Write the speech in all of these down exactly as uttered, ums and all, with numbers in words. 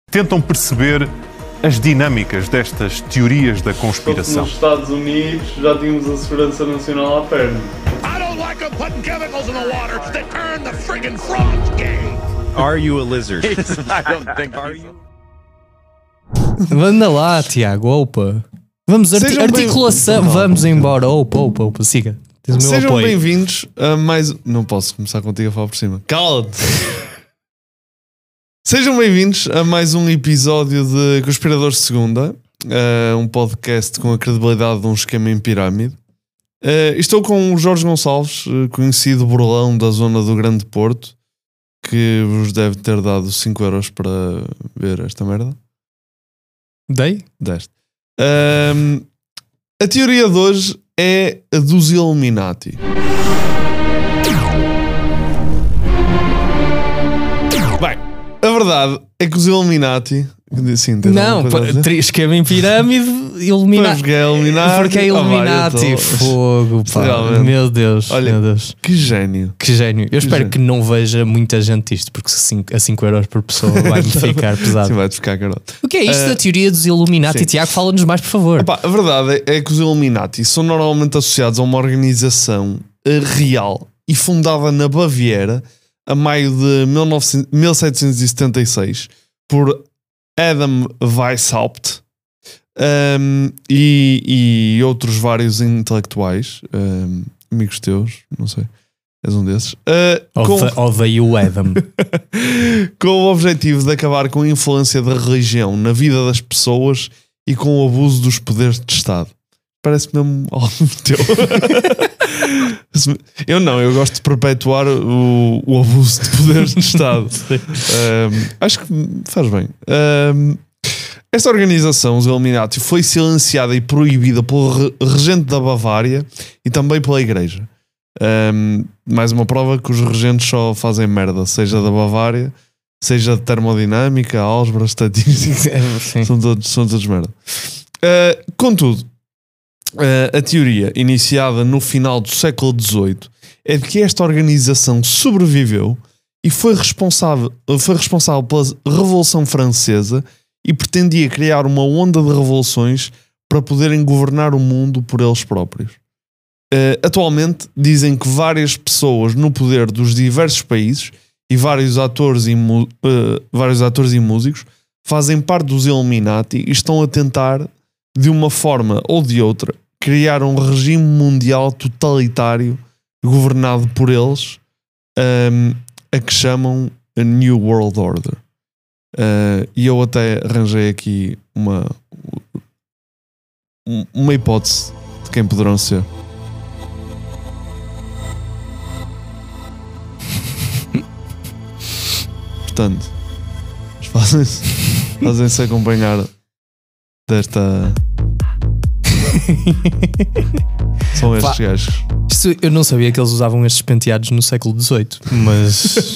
tentam perceber as dinâmicas destas teorias da conspiração. Nos Estados Unidos já tínhamos a Segurança Nacional à perna. I don't like them putting chemicals in the water that turn the friggin' frogs gay. Are you a lizard? I don't think are you. Anda lá, Tiago, opa. Vamos, arti Sejam articulação, bem... vamos embora, opa, opa, opa, siga. Tens o meu Sejam apoio. bem-vindos a mais... Não posso começar contigo a falar por cima. Cala-te! Sejam bem-vindos a mais um episódio de Conspiradores de Segunda, uh, um podcast com a credibilidade de um esquema em pirâmide. Uh, estou com o Jorge Gonçalves, uh, conhecido burlão da zona do Grande Porto, que vos deve ter dado cinco euros para ver esta merda. Dei? Deste. Um, a teoria de hoje é a dos Illuminati. Bem, a verdade é que os Illuminati... Sim, não, esquema em pirâmide, Illuminati. Porque é Illuminati. Porque é Illuminati. Oh, fogo, pá. Realmente. Meu Deus. Olha, meu Deus. Que gênio. Que gênio. Eu que espero gênio. que não veja muita gente isto, porque a cinco euros por pessoa vai-me ficar pesado. Sim, vai-te ficar caro. O que é isto uh, da teoria dos Illuminati? sim. Tiago, fala-nos mais, por favor. Epá, a verdade é que os Illuminati são normalmente associados a uma organização real e fundada na Baviera a maio de mil setecentos e setenta e seis por Adam Weishaupt um, e, e outros vários intelectuais, um, amigos teus, não sei, és um desses. Uh, com... Odeio o Adam. Com o objetivo de acabar com a influência da religião na vida das pessoas e com o abuso dos poderes de Estado. Parece mesmo algo teu. Eu não, eu gosto de perpetuar o, o abuso de poderes de Estado. um, acho que faz bem. Um, esta organização, os Illuminati, foi silenciada e proibida pelo regente da Bavária e também pela Igreja. Um, mais uma prova que os regentes só fazem merda, seja da Bavária, seja de termodinâmica, álgebra, estatística. são, todos, são todos merda. Uh, contudo, Uh, a teoria, iniciada no final do século dezoito, é de que esta organização sobreviveu e foi responsável, foi responsável pela Revolução Francesa e pretendia criar uma onda de revoluções para poderem governar o mundo por eles próprios. Uh, atualmente, dizem que várias pessoas no poder dos diversos países e vários atores e, uh, vários atores e músicos fazem parte dos Illuminati e estão a tentar, de uma forma ou de outra, criar um regime mundial totalitário governado por eles, um, a que chamam a New World Order. Uh, e eu até arranjei aqui uma, uma hipótese de quem poderão ser. Portanto, fazem-se fazem-se acompanhar desta... São estes Pá, gajos. Isto, eu não sabia que eles usavam estes penteados no século dezoito, mas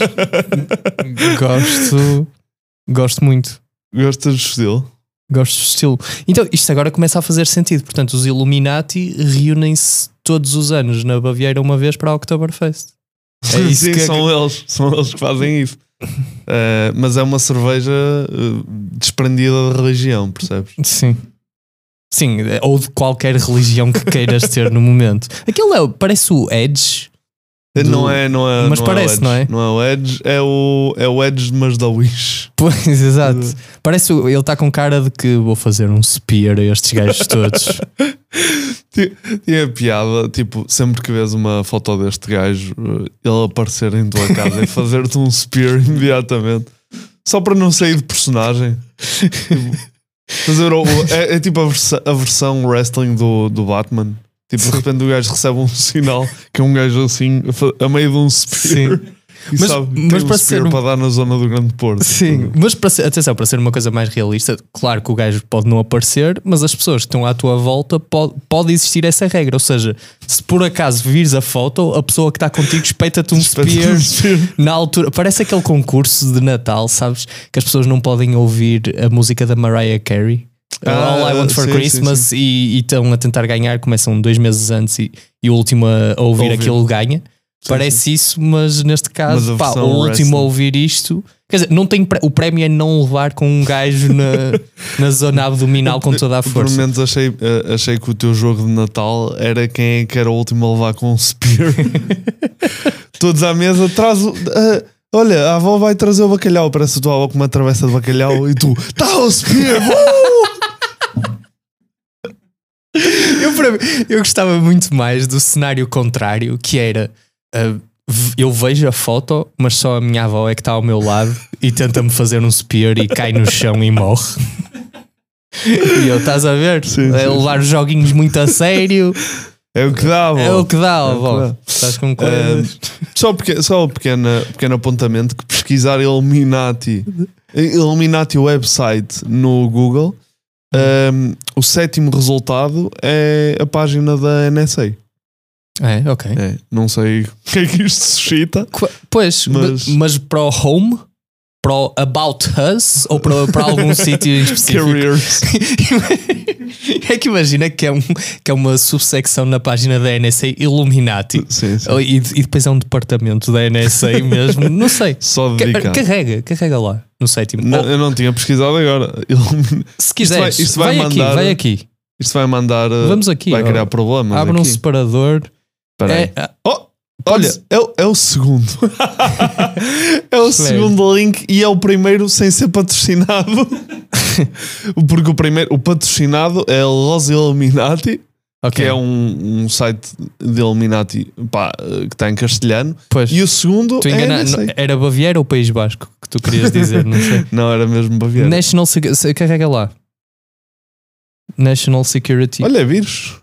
gosto, gosto muito. Gostas do estilo? Gosto do estilo. Então, isto agora começa a fazer sentido. Portanto, os Illuminati reúnem-se todos os anos na Baviera uma vez para a Oktoberfest. É isso. Sim, que são é... eles, são eles que fazem isso. Uh, mas é uma cerveja uh, desprendida da religião, percebes? Sim. Sim, ou de qualquer religião que queiras ter no momento. Aquele é, parece o Edge. Do... Não é, não é. Mas não parece, é não é? Não é o Edge, é o, é o Edge, mas da Wish. Pois, exato. Parece, ele está com cara de que vou fazer um spear a estes gajos todos. Tinha piada, tipo, sempre que vês uma foto deste gajo, ele aparecer em tua casa e fazer-te um spear imediatamente. Só para não sair de personagem. Tipo, fazer o, é, é tipo a, vers a versão wrestling do, do Batman. Tipo, de repente o gajo recebe um sinal que é um gajo assim a meio de um spear. Sim. E mas, sabe, mas tem para um ser um... para dar na zona do Grande Porto. Sim, mas para ser, atenção, para ser uma coisa mais realista, claro que o gajo pode não aparecer, mas as pessoas que estão à tua volta pode, pode existir essa regra. Ou seja, se por acaso vires a foto, a pessoa que está contigo espeta-te um spear, spear na altura. Parece aquele concurso de Natal, sabes? Que as pessoas não podem ouvir a música da Mariah Carey. Ah, All I Want for sim, Christmas sim, sim. E, e estão a tentar ganhar, começam dois meses antes e, e o último a ouvir, ouvir. aquilo ganha. parece sim. isso, mas neste caso, Mas a pá, versão o último wrestling. a ouvir isto, quer dizer, não tem, pré- o prémio é não levar com um gajo na, na zona abdominal com toda a Por força. momentos achei, eh, achei que o teu jogo de Natal era quem é que era o último a levar com um spear. Todos à mesa, traz o. eh, olha, a avó vai trazer o bacalhau. Parece a tua avó com uma travessa de bacalhau e tu, tá o spear! Uh! Eu, para mim, eu gostava muito mais do cenário contrário, que era uh, v- eu vejo a foto, mas só a minha avó é que está ao meu lado e tenta-me fazer um spear e cai no chão e morre. E eu, estás a ver? Sim, é sim, levar os joguinhos muito a sério. É o que dá, avó. É o que dá, É o que avó. dá. Estás com coisas. Só, porque, só um pequeno, pequeno apontamento que pesquisar Illuminati Illuminati website no Google, um, o sétimo resultado é a página da N S A. É, ok. É, não sei o que é que isto suscita. Qu- Pois, Mas- mas, mas para o home, para o About Us ou para, para algum sítio em específico? Careers. É que imagina que é, um, que é uma subsecção na página da N S A Illuminati. Sim, sim. E, e depois é um departamento da N S A mesmo, não sei. Só Ca- dedicado. Carrega, carrega lá no sétimo. Não, Ou, eu não tinha pesquisado agora. Illumin- se quiseres, isto vai- isto vai vai, mandar- aqui, vai aqui. Isto vai mandar. uh, Vamos aqui, Vai ó. criar problemas. Abre um aqui. separador. Espera aí. É, ah, Oh, olha, Podes- é, o- é o segundo. É o segundo link e é o primeiro sem ser patrocinado. Porque o primeiro, o patrocinado é Los Illuminati, ok. que é um, um site de Illuminati, pá, que está em castelhano. Pois, E o segundo tu é, engana, não sei. não- era Baviera ou País Basco que tu querias dizer, não sei. Não, era mesmo Baviera. National Sec- se- carrega lá. National Security. Olha, vírus.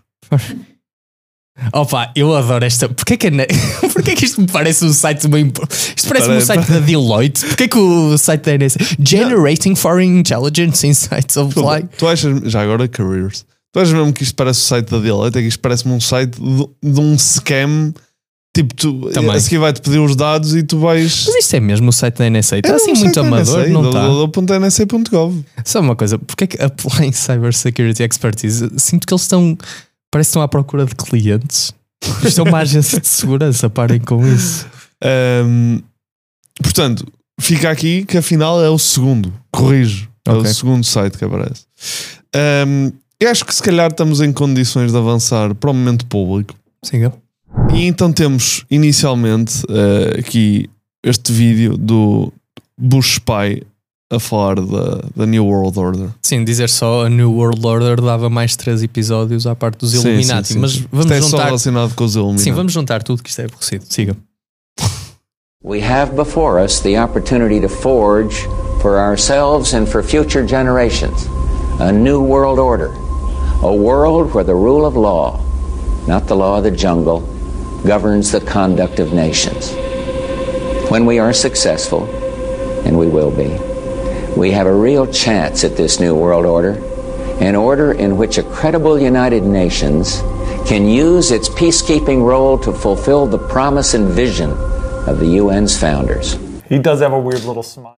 Opa, eu adoro esta. Porquê que, é ne- Porquê que isto me parece um site bem. Isto parece-me um Parece- site da Deloitte. Porquê que o site da N S A Generating Foreign Intelligence Insights of Fly. Tu achas, já agora, Careers. Tu achas mesmo que isto parece o site da Deloitte? É que isto parece-me um site de, de um scam. Tipo, tu, Também. a seguir vai-te pedir os dados e tu vais. Mas isto é mesmo o site da N S A. Está É assim um muito site da amador, N S A, não está? w w w ponto n s a ponto gov. Só uma coisa, porquê que Applying Cybersecurity Expertise? Sinto que eles estão. Parece que estão à procura de clientes. Isto é uma agência de segurança, parem com isso. Um, portanto, fica aqui que afinal é o segundo. Corrijo. É Ok. o segundo site que aparece. Um, eu acho que se calhar estamos em condições de avançar para o momento público. Siga. E então temos inicialmente uh, aqui este vídeo do Bush Spy a falar da, da New World Order. Sim, dizer só a New World Order dava mais três episódios à parte dos Sim, Illuminati. sim, sim, Mas sim. vamos Isto é só juntar. relacionado com os Illuminati. Sim, vamos juntar tudo que isto é aborrecido. Siga. We have before us the opportunity to forge for ourselves and for future generations a new world order, a world where the rule of law, not the law of the jungle, governs the conduct of nations. When we are successful, and we will be, we have a real chance at this new world order, an order in which a credible United Nations can use its peacekeeping role to fulfill the promise and vision of the U N's founders. He does have a weird little smile.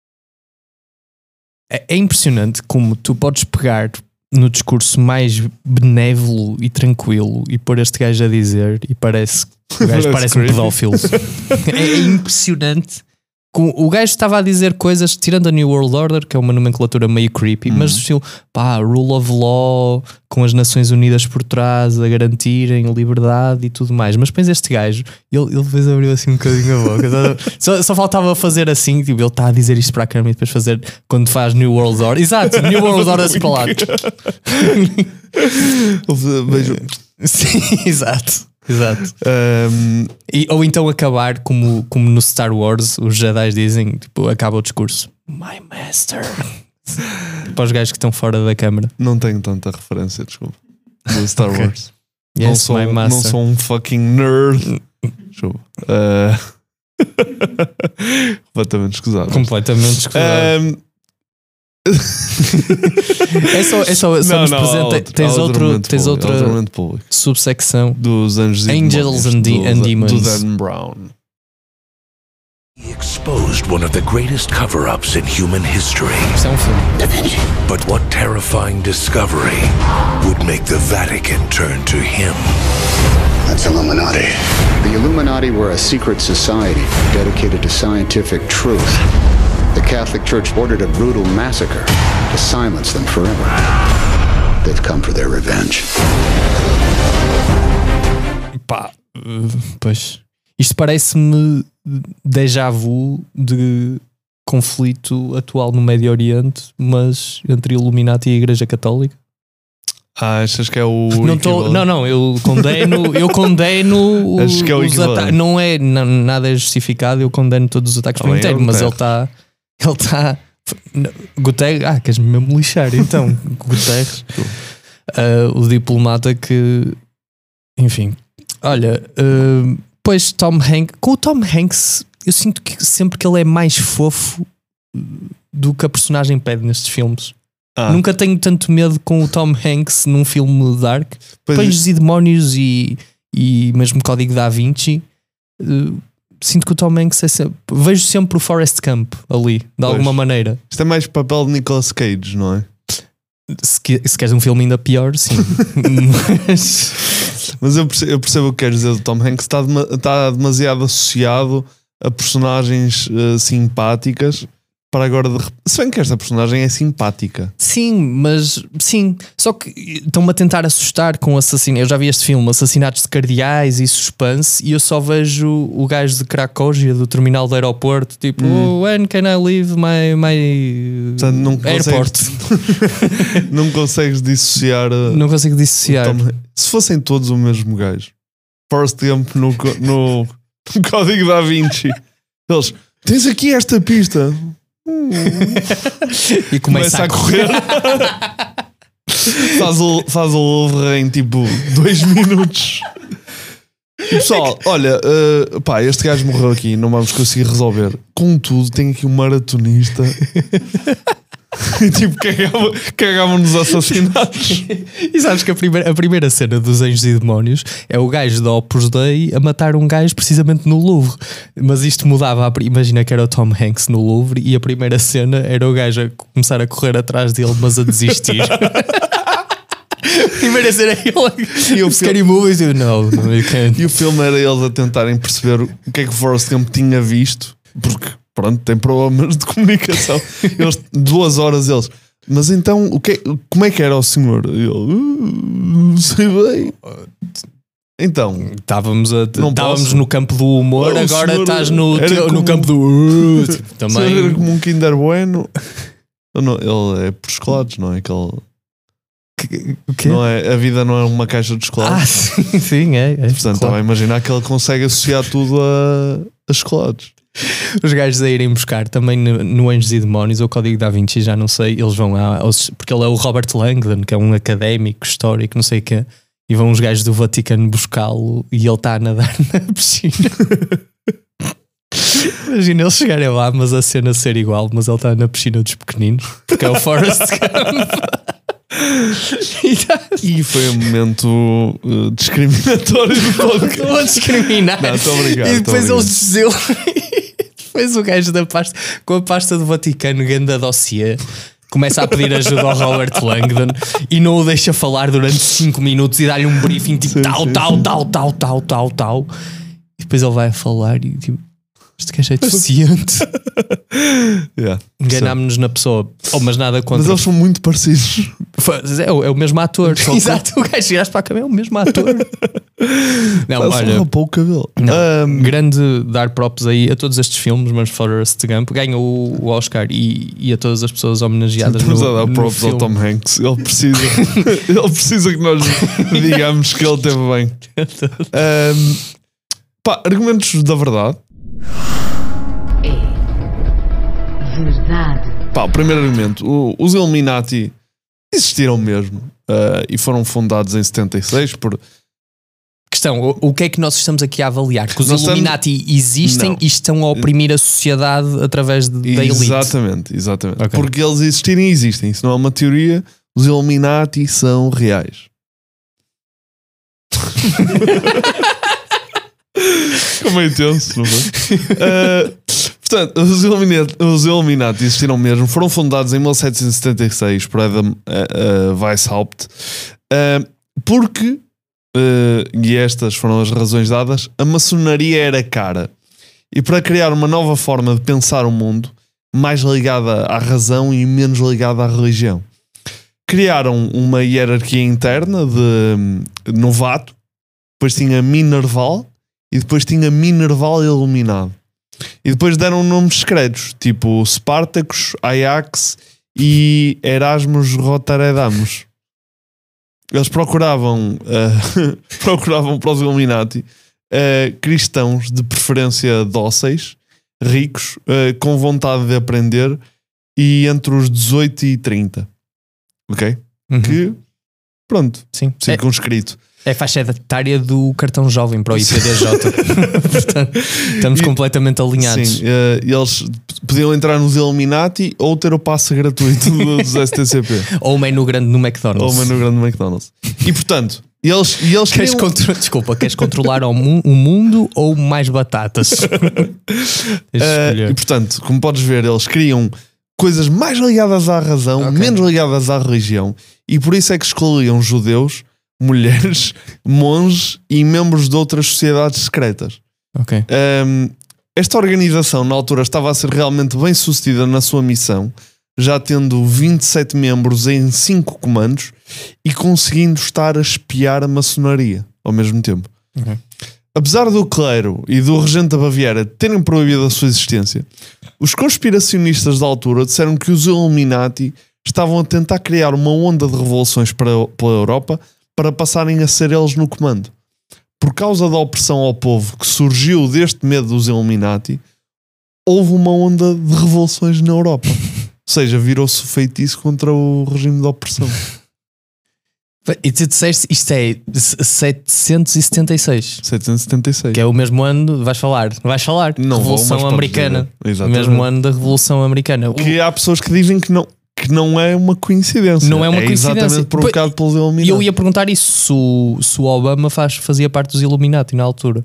É, é impressionante como tu podes pegar no discurso mais benévolo e tranquilo e pôr este gajo a dizer e parece que o gajo Parece parece um creepy. pedófilo. é, é impressionante. Com- O gajo estava a dizer coisas, tirando a New World Order, que é uma nomenclatura meio creepy, mas do estilo, pá, rule of law, com as Nações Unidas por trás a garantirem liberdade e tudo mais. Mas depois este gajo, ele, ele depois abriu assim um bocadinho a boca. só, só faltava fazer assim, tipo, ele está a dizer isto para a câmera e depois fazer quando faz New World Order. Exato, New World Order assim para lá. Vejo. Sim, exato. Exato. Um, E, ou então acabar como, como no Star Wars, os Jedi dizem, tipo, acaba o discurso. My master. Para os gajos que estão fora da câmara. não tenho tanta referência, desculpa. Do Star Ok. Wars. não, Yes, sou, my não master. sou um fucking nerd. Desculpa. Uh, completamente escusado. Completamente escusado. Um, É só, é só, só não, nos não, há presenta- outro- tens, há outro, momento tens público, há outra outro momento público. subsecção. Dos Anjos e Angels Demónios, and de- do, and Demons. do Dan Brown. He exposed one of the greatest cover-ups in human history. Isto é um filme. But what terror horrifying discovery would make the Vatican turn to him. That's Illuminati. The Illuminati were a secret society dedicated to scientific truth. The Catholic Church ordered a brutal massacre to silence them forever. They've come for their revenge. Pá, pois. Isto parece-me déjà vu de conflito atual no Médio Oriente, mas entre Illuminati e a Igreja Católica. Ah, achas que é o não, tô, não, não, eu condeno, eu condeno Acho que é o os ataques. Não é não, nada é justificado, eu condeno todos os ataques por inteiro, mas ele está. Ele está. Guterres. Ah, queres mesmo lixar então? Guterres, uh, o diplomata que. Enfim, olha, uh, pois Tom Hanks. Com o Tom Hanks, eu sinto que sempre que ele é mais fofo do que a personagem pede nestes filmes. Ah. Nunca tenho tanto medo com o Tom Hanks num filme dark. Anjos e Demónios e, e mesmo Código da Vinci. Uh, sinto que o Tom Hanks é sempre, vejo sempre o Forrest Gump ali, de pois. alguma maneira. Isto é mais papel de Nicolas Cage, não é? Se, se queres um filme ainda pior, sim. Mas, mas eu, percebo, eu percebo o que queres dizer do Tom Hanks. Está, está demasiado associado a personagens uh, simpáticas. Para agora, de... se bem que esta personagem é simpática. Sim, mas sim. Só que estão-me a tentar assustar com assassinatos. Eu já vi este filme, assassinatos de cardeais e suspense, e eu só vejo o gajo de Cracóvia do terminal do aeroporto, tipo, hum. oh, when can I leave my, my Portanto, não airport? Consegues, não consegues dissociar. Não consigo dissociar. Tom... Se fossem todos o mesmo gajo, Forrest Gump no, no, no Código da Vinci, eles, tens aqui esta pista. Hum. E começa, começa a correr, faz, o, faz o Louvre em tipo dois minutos. E pessoal, olha, uh, pá, este gajo morreu aqui, não vamos conseguir resolver. Contudo, tem aqui um maratonista e tipo cagava, cagava nos assassinatos. E sabes que a primeira, a primeira cena dos Anjos e Demónios é o gajo da Opus Dei a matar um gajo precisamente no Louvre. Mas isto mudava, a, imagina que era o Tom Hanks no Louvre e a primeira cena era o gajo a começar a correr atrás dele, mas a desistir. Primeira cena é ele. E o Scary Movies, eu não, não, you can't. E o filme era eles a tentarem perceber o que é que o Forrest Gump tinha visto, porque pronto, tem problemas de comunicação. Eles, duas horas eles, mas então o que, como é que era o senhor? E ele, uh, não sei bem. Então estávamos, a, estávamos no campo do humor, não, agora estás no, teu, no campo do uh, tipo, também era como um Kinder Bueno. Não, ele é por chocolates, não é? Aquele... O quê? Não é, a vida não é uma caixa de chocolates. Ah, sim, sim é, é. Portanto, claro. Estava a imaginar que ele consegue associar tudo a, a chocolates. Os gajos a irem buscar também no, no Anjos e Demónios, ou Código da Vinci, já não sei, eles vão lá, porque ele é o Robert Langdon, que é um académico histórico, não sei o quê, e vão os gajos do Vaticano buscá-lo e ele está a nadar na piscina. Imagina eles chegarem lá, mas a cena ser igual, mas ele está na piscina dos pequeninos, porque é o Forrest Gump. E foi um momento uh, discriminatório do podcast. Estou a discriminar. Não, estou obrigado. E depois obrigado. eles diziam. Depois o gajo da pasta, com a pasta do Vaticano, ganda dossiê, começa a pedir ajuda ao Robert Langdon e não o deixa falar durante cinco minutos e dá-lhe um briefing tipo sim, tal, sim, tal, sim. tal, tal, tal, tal, tal. E depois ele vai a falar e tipo. Este gajo é deficiente. Yeah, enganámos-nos na pessoa. Oh, mas nada contra. Mas eles são muito parecidos. É o, é o mesmo ator. Exato, o gajo chegaste para a cama, é o mesmo ator. Não, Parece olha, rapou o cabelo. Não, um, grande dar props aí a todos estes filmes, mas Forrest Gump ganha o, o Oscar e, e a todas as pessoas homenageadas no, a dar no props filme. ao Tom Hanks. Ele precisa, ele precisa que nós digamos que ele teve bem. Um, pá, argumentos da verdade. É verdade. Pá, o primeiro argumento, o, os Illuminati existiram mesmo uh, e foram fundados em setenta e seis por... Questão, o, o que é que nós estamos aqui a avaliar? Que os nós Illuminati estamos... existem não. E estão a oprimir a sociedade através de, da elite. Exatamente, exatamente. Okay. Porque eles existirem existem. Isso não é uma teoria. Os Illuminati são reais. Ficou meio tenso, não foi? Uh, Portanto, os Illuminati, os Illuminati existiram mesmo, foram fundados em mil setecentos e setenta e seis por Adam uh, uh, Weishaupt, uh, porque, uh, e estas foram as razões dadas, a maçonaria era cara. E para criar uma nova forma de pensar o mundo, mais ligada à razão e menos ligada à religião, criaram uma hierarquia interna de novato, depois tinha Minerval e depois tinha Minerval Iluminado. E depois deram nomes secretos, tipo Spartacus, Ajax e Erasmus Rotterdamos. Eles procuravam, uh, procuravam para os Illuminati uh, cristãos de preferência dóceis, ricos, uh, com vontade de aprender e entre os dezoito e trinta. Ok? Uhum. Que, pronto, sim. circunscrito. É a faixa etária do cartão jovem para o I P D J. Portanto, estamos e, completamente alinhados. Sim, uh, eles podiam entrar nos Illuminati ou ter o passe gratuito dos S T C P. Ou o menu grande no McDonald's. Ou o menu grande no McDonald's. E portanto, eles, e eles queres queriam... contro... Desculpa, queres controlar o, mu- o mundo ou mais batatas? uh, e portanto, como podes ver, eles queriam coisas mais ligadas à razão, okay. menos ligadas à religião. E por isso é que escolhiam judeus, mulheres, monges e membros de outras sociedades secretas. Okay. Um, esta organização na altura estava a ser realmente bem sucedida na sua missão, já tendo vinte e sete membros em cinco comandos e conseguindo estar a espiar a maçonaria ao mesmo tempo. Okay. Apesar do clero e do regente da Baviera terem proibido a sua existência, os conspiracionistas da altura disseram que os Illuminati estavam a tentar criar uma onda de revoluções para, pela Europa para passarem a ser eles no comando. Por causa da opressão ao povo que surgiu deste medo dos Illuminati, houve uma onda de revoluções na Europa. Ou seja, virou-se o feitiço contra o regime de opressão. E tu disseste, isto é setecentos e setenta e seis. setecentos e setenta e seis. Que é o mesmo ano, vais falar, vais falar, não Revolução vou, Americana. O mesmo ano da Revolução Americana. Que há pessoas que dizem que não, que não é uma coincidência. Não é uma é coincidência. Exatamente provocado pelos Illuminati. E eu ia perguntar isso, se o, se o Obama faz, fazia parte dos Illuminati na altura.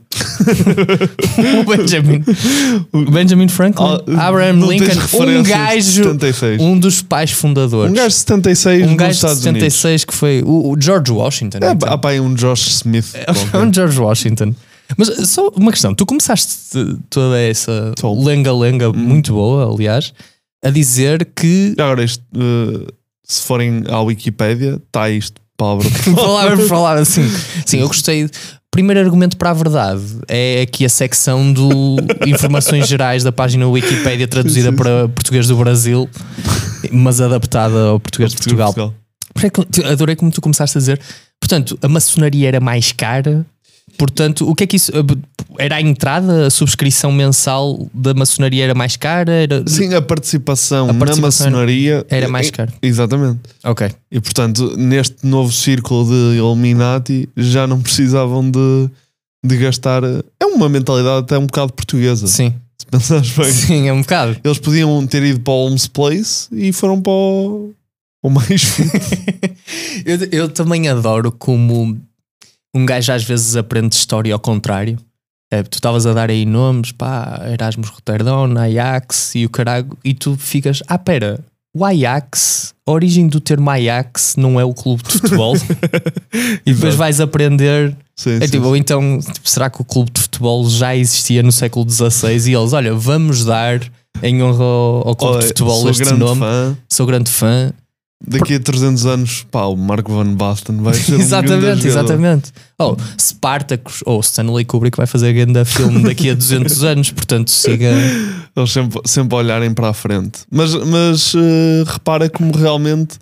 o Benjamin. O Benjamin Franklin. Ah, Abraham Lincoln. Um gajo. Um dos pais fundadores. Um gajo de setenta e seis um gajo nos Estados de setenta e seis Unidos. Que foi o, o George Washington. É, então. Há pá, um Josh Smith. É um George Washington. Mas só uma questão. Tu começaste toda essa lenga-lenga hum. muito boa, aliás, a dizer que... Agora isto... Uh... Se forem à Wikipédia, está isto, palavra por palavra por palavra, sim. Sim, eu gostei. Primeiro argumento para a verdade é aqui a secção do Informações Gerais da página Wikipédia traduzida sim, sim. para português do Brasil, mas adaptada ao português de Portugal. Portugal. Adorei como tu começaste a dizer. Portanto, a maçonaria era mais cara. Portanto, o que é que isso... Era a entrada, a subscrição mensal da maçonaria era mais cara? Era... Sim, a participação, a participação na maçonaria... Era mais cara. Exatamente. Ok. E portanto, neste novo círculo de Illuminati, já não precisavam de, de gastar... É uma mentalidade até um bocado portuguesa. Sim. Se pensares bem. Sim, é um bocado. Eles podiam ter ido para o Holmes Place e foram para o, o mais fit. eu, eu também adoro como... Um gajo às vezes aprende história ao contrário. É, tu estavas a dar aí nomes, pá, Erasmus Rotterdam, Ajax e o caralho, e tu ficas, ah, pera, o Ajax, a origem do termo Ajax não é o clube de futebol? E depois vais aprender. Sim, é, sim, tipo, sim. ou então, tipo, será que o clube de futebol já existia no século dezasseis e eles, olha, vamos dar em honra ao, ao clube Olha, de futebol sou este grande nome. Fã. Sou grande fã. Daqui a trezentos anos, pá, o Marco Van Basten vai ser um exatamente, exatamente. Oh, Spartacus ou oh, Stanley Kubrick vai fazer grande filme daqui a duzentos anos, portanto siga. Eles sempre, sempre olharem para a frente. Mas, mas uh, repara como realmente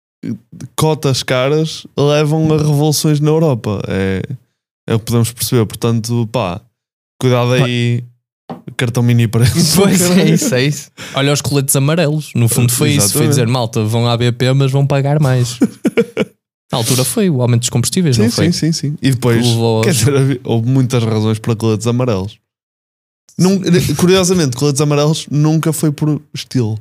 cotas caras levam a revoluções na Europa. É, é o que podemos perceber. Portanto, pá, cuidado aí. Cartão mini preço. Pois é isso, é isso. Olha os coletes amarelos. No fundo foi Exatamente. Isso. Foi dizer, malta, vão à B P, mas vão pagar mais. Na altura foi o aumento dos combustíveis, sim, não foi? Sim, sim, sim. E depois, quer dizer, houve muitas razões para coletes amarelos. Num, curiosamente, coletes amarelos nunca foi por estilo.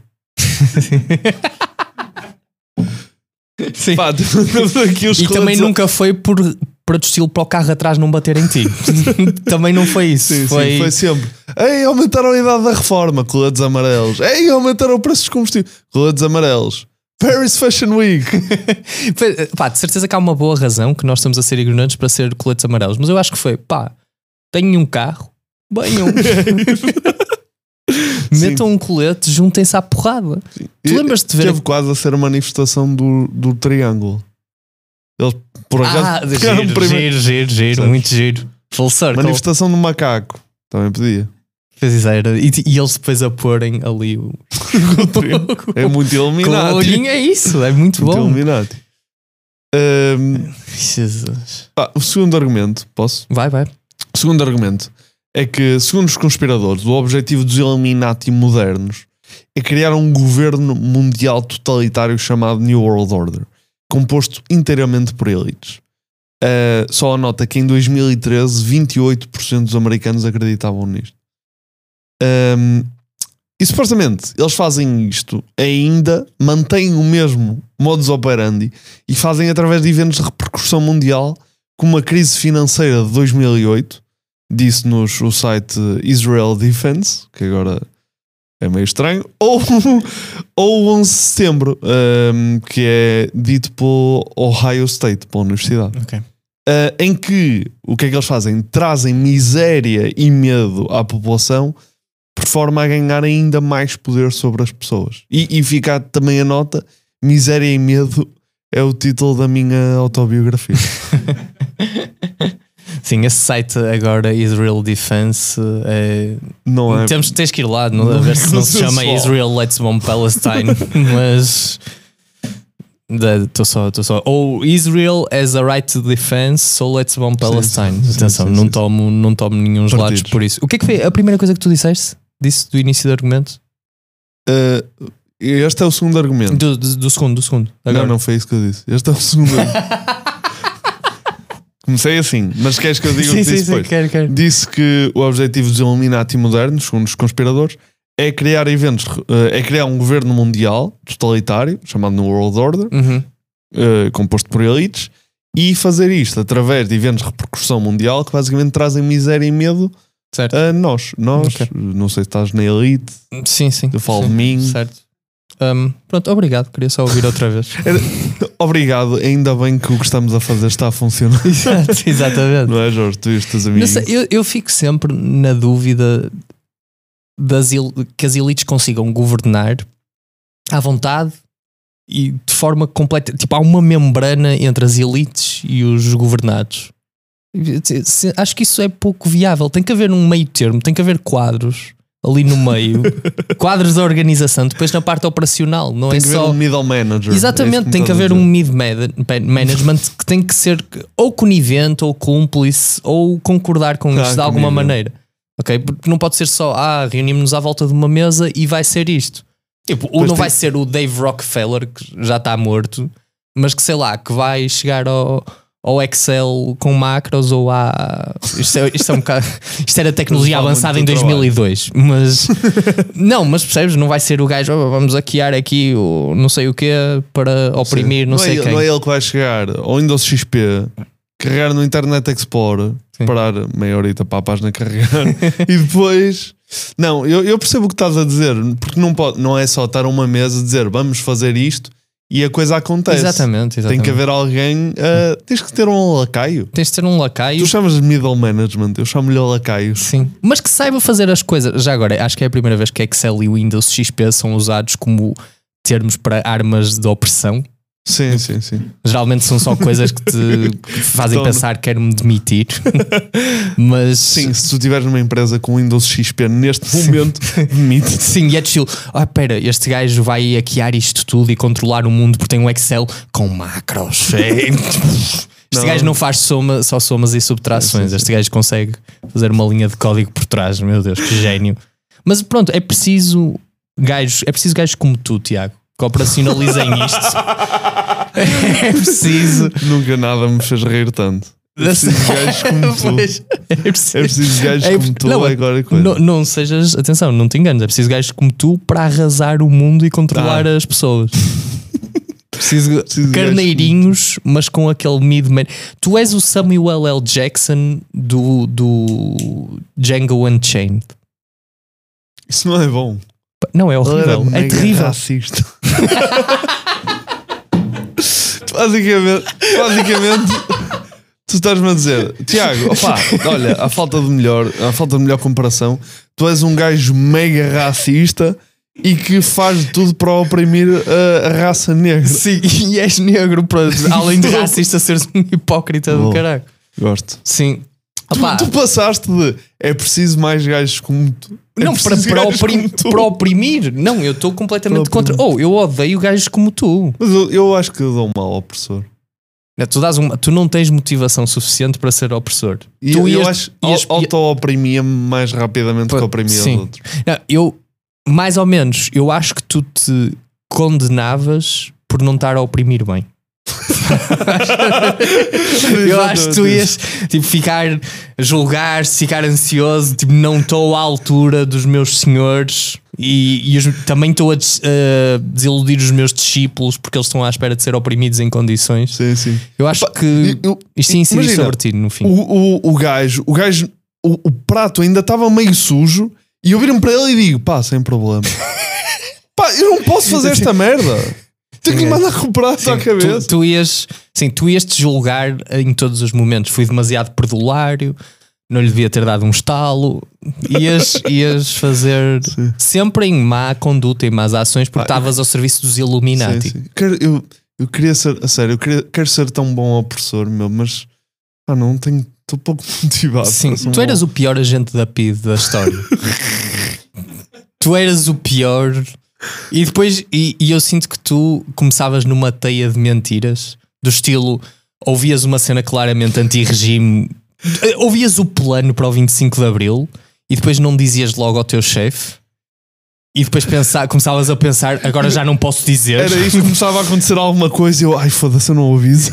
Sim. Pá, aqui os e também a... nunca foi por para o estilo para o carro atrás não bater em ti. Também não foi isso. Sim, foi... sim, foi sempre. Ei, aumentaram a idade da reforma, coletes amarelos. Ei, aumentaram o preço dos combustíveis, coletes amarelos. Paris Fashion Week. Pá, de certeza que há uma boa razão que nós estamos a ser ignorantes para ser coletes amarelos, mas eu acho que foi, pá, tenho um carro, venham. Metam um colete, juntem-se à porrada. Sim. Tu lembras-te de ver? Teve quase a ser a manifestação do, do triângulo. Eles, por acaso, ah, giro, primeiro... giro, giro, giro, muito giro. Full circle. Manifestação do macaco. Também podia. Pois era. E, e eles depois a porem ali o... É muito Illuminati. Com o olhinho é isso, é muito, muito bom. Illuminati. Um, Jesus. Ah, o segundo argumento, posso? Vai, vai. O segundo argumento é que, segundo os conspiradores, o objetivo dos Illuminati modernos é criar um governo mundial totalitário chamado New World Order, composto inteiramente por elites. Uh, só anota que em dois mil e treze vinte e oito por cento dos americanos acreditavam nisto. Um, e supostamente eles fazem isto ainda, mantêm o mesmo modus operandi e fazem através de eventos de repercussão mundial, como a crise financeira de dois mil e oito, disse-nos o site Israel Defense, que agora é meio estranho, ou, ou o onze de setembro, um, que é dito pelo Ohio State, pela universidade. Okay. Uh, em que o que é que eles fazem? Trazem miséria e medo à população por forma a ganhar ainda mais poder sobre as pessoas. E, e fica também a nota: miséria e medo é o título da minha autobiografia. Sim, esse site agora, Israel Defense, é... não é. Temos, tens que ir lá, não, não a ver se não se chama Israel Let's Bomb Palestine, mas estou só, estou só. Ou Israel has a right to defense, so let's bomb Palestine. Sim, sim, Atenção, sim, sim, não, sim. Tomo, não tomo nenhum lados por isso. O que é que foi a primeira coisa que tu disseste? Disse do início do argumento? Uh, este é o segundo argumento. Do, do, do segundo, do segundo. Agora. Não, não foi isso que eu disse. Este é o segundo argumento. Comecei assim, mas queres que eu diga o que disse depois? Sim, quero, quero. Disse que o objetivo dos Illuminati modernos, segundo os conspiradores, é criar eventos, é criar um governo mundial totalitário, chamado New World Order, uhum. uh, composto por elites, e fazer isto através de eventos de repercussão mundial que basicamente trazem miséria e medo certo. a nós. Nós, okay. Não sei se estás na elite. Sim, sim. Eu falo sim, de mim. Certo. Um, pronto, obrigado. Queria só ouvir outra vez. Obrigado, ainda bem que o que estamos a fazer está a funcionar. Exato, exatamente. Não é, Jorge? Tu e os teus amigos. Sei, eu, eu fico sempre na dúvida das il- que as elites consigam governar à vontade e de forma completa. Tipo, há uma membrana entre as elites e os governados. Acho que isso é pouco viável. Tem que haver um meio termo, tem que haver quadros ali no meio, quadros da organização, depois na parte operacional, não tem é que só haver um middle manager. Exatamente, é tem que haver um mid management que tem que ser ou conivente ou cúmplice ou concordar com isto de alguma maneira, ok? Porque não pode ser só ah, reunimos-nos à volta de uma mesa e vai ser isto. Tipo, ou não tem... vai ser o Dave Rockefeller, que já está morto, mas que sei lá, que vai chegar ao ou Excel com macros ou há... Isto, é, isto, é um bocado... Isto era tecnologia avançada em dois mil e dois, mas... Não, mas percebes? Não vai ser o gajo, oh, vamos hackear aqui o não sei o quê para oprimir Sim. não, não sei é, quem. Não é ele que vai chegar ao Windows X P, carregar no Internet Explorer, Sim. parar meia horita para a página carregar e depois... Não, eu, eu percebo o que estás a dizer, porque não, pode, não é só estar a uma mesa e dizer vamos fazer isto e a coisa acontece. Exatamente, exatamente. Tem que haver alguém. Uh, tens que ter um lacaio. Tens de ter um lacaio. Tu chamas de middle management, eu chamo-lhe lacaio. Sim. Mas que saiba fazer as coisas. Já agora, acho que é a primeira vez que Excel e Windows X P são usados como termos para armas de opressão. Sim, sim, sim. Geralmente são só coisas que te fazem então, pensar que quero-me demitir. Mas sim, se tu tiveres numa empresa com Windows X P neste momento, demite. Sim, e é de estilo, ah, pera, este gajo vai hackear isto tudo e controlar o mundo porque tem um Excel com macros. É. Este não. gajo não faz soma, só somas e subtrações. É, sim, sim. Este gajo consegue fazer uma linha de código por trás. Meu Deus, que gênio. Mas pronto, é preciso gajos, é preciso gajos como tu, Tiago, que operacionalizem isto. É preciso. Nunca nada me fez rir tanto. É preciso gajos como tu. Pois, é preciso, é preciso gajos é, como tu. Não, agora coisa. Não, não sejas, atenção, não te enganes. É preciso gajos como tu para arrasar o mundo e controlar ah. as pessoas. Preciso, preciso carneirinhos, mas com aquele mid-man. Tu és o Samuel L. Jackson do, do Django Unchained. Isso não é bom. Não, é horrível. Ele era É mega terrível. racista. basicamente, basicamente, tu estás-me a dizer, Tiago, opá, olha, a falta de melhor, a falta de melhor comparação, tu és um gajo mega racista e que faz de tudo para oprimir a, a raça negra. Sim, e és negro, para, além de racista, seres um hipócrita do Bom, caralho. Gosto. Sim. Tu, Opá, tu passaste de é preciso mais gajos como tu. É não, para, preciso para, gajos oprim- como tu. para oprimir. Não, eu estou completamente Para contra. Oh, eu odeio gajos como tu. Mas eu, eu acho que eu dou um mau opressor. Tu, dás uma, tu não tens motivação suficiente para ser opressor. E tu eu ias- acho ias- que auto-oprimia-me mais rapidamente que oprimia os Sim. outros. Não, eu, mais ou menos, eu acho que tu te condenavas por não estar a oprimir bem. Eu acho que tu ias tipo, ficar julgar, ficar ansioso, tipo, não estou à altura dos meus senhores e, e os- também estou a, des- a desiludir os meus discípulos porque eles estão à espera de ser oprimidos em condições. Sim, sim. Eu acho Pá, que eu- isto ia incidir imagina, sobre ti no fim. O, o, o gajo, o gajo, o, o prato ainda estava meio sujo e eu viro-me para ele e digo: pá, sem problema. Pá, eu não posso fazer esta merda. Tenho que lhe mandar com o prato Sim, à cabeça. Tu, tu ias, sim, tu ias te julgar em todos os momentos. Fui demasiado perdulário, não lhe devia ter dado um estalo. Ias, ias fazer Sim. sempre em má conduta e más ações porque Pá, estavas ao serviço dos Illuminati. Sim, sim. Quero- eu, eu queria ser, a sério, eu queria, quero ser tão bom opressor, meu, mas ah, não tenho, estou pouco motivado. Sim, para ser um tu eras bom- o pior agente da P I D da história. Tu eras o pior. E depois, e, e eu sinto que tu começavas numa teia de mentiras, do estilo, ouvias uma cena claramente anti-regime, eh, ouvias o plano para o vinte e cinco de Abril e depois não dizias logo ao teu chefe. E depois pensar, começavas a pensar, agora já não posso dizer. Era isto, começava a acontecer alguma coisa e eu, ai foda-se, eu não ouvi isso.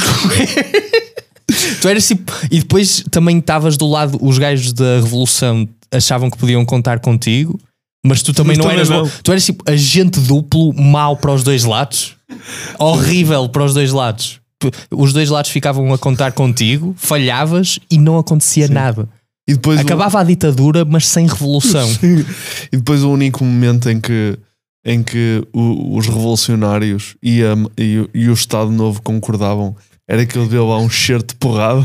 Tu eras tipo. E depois também estavas do lado, os gajos da Revolução achavam que podiam contar contigo, mas tu também Mas não também eras não. bom. Tu eras tipo agente duplo, mau para os dois lados, horrível para os dois lados. Tu- Os dois lados ficavam a contar contigo, falhavas e não acontecia nada. E depois o- Acabava a ditadura, mas sem revolução. Sim. E depois o único momento em que, em que o- os revolucionários e, a- e o- e o Estado Novo concordavam era que ele deu lá um cheiro de porrada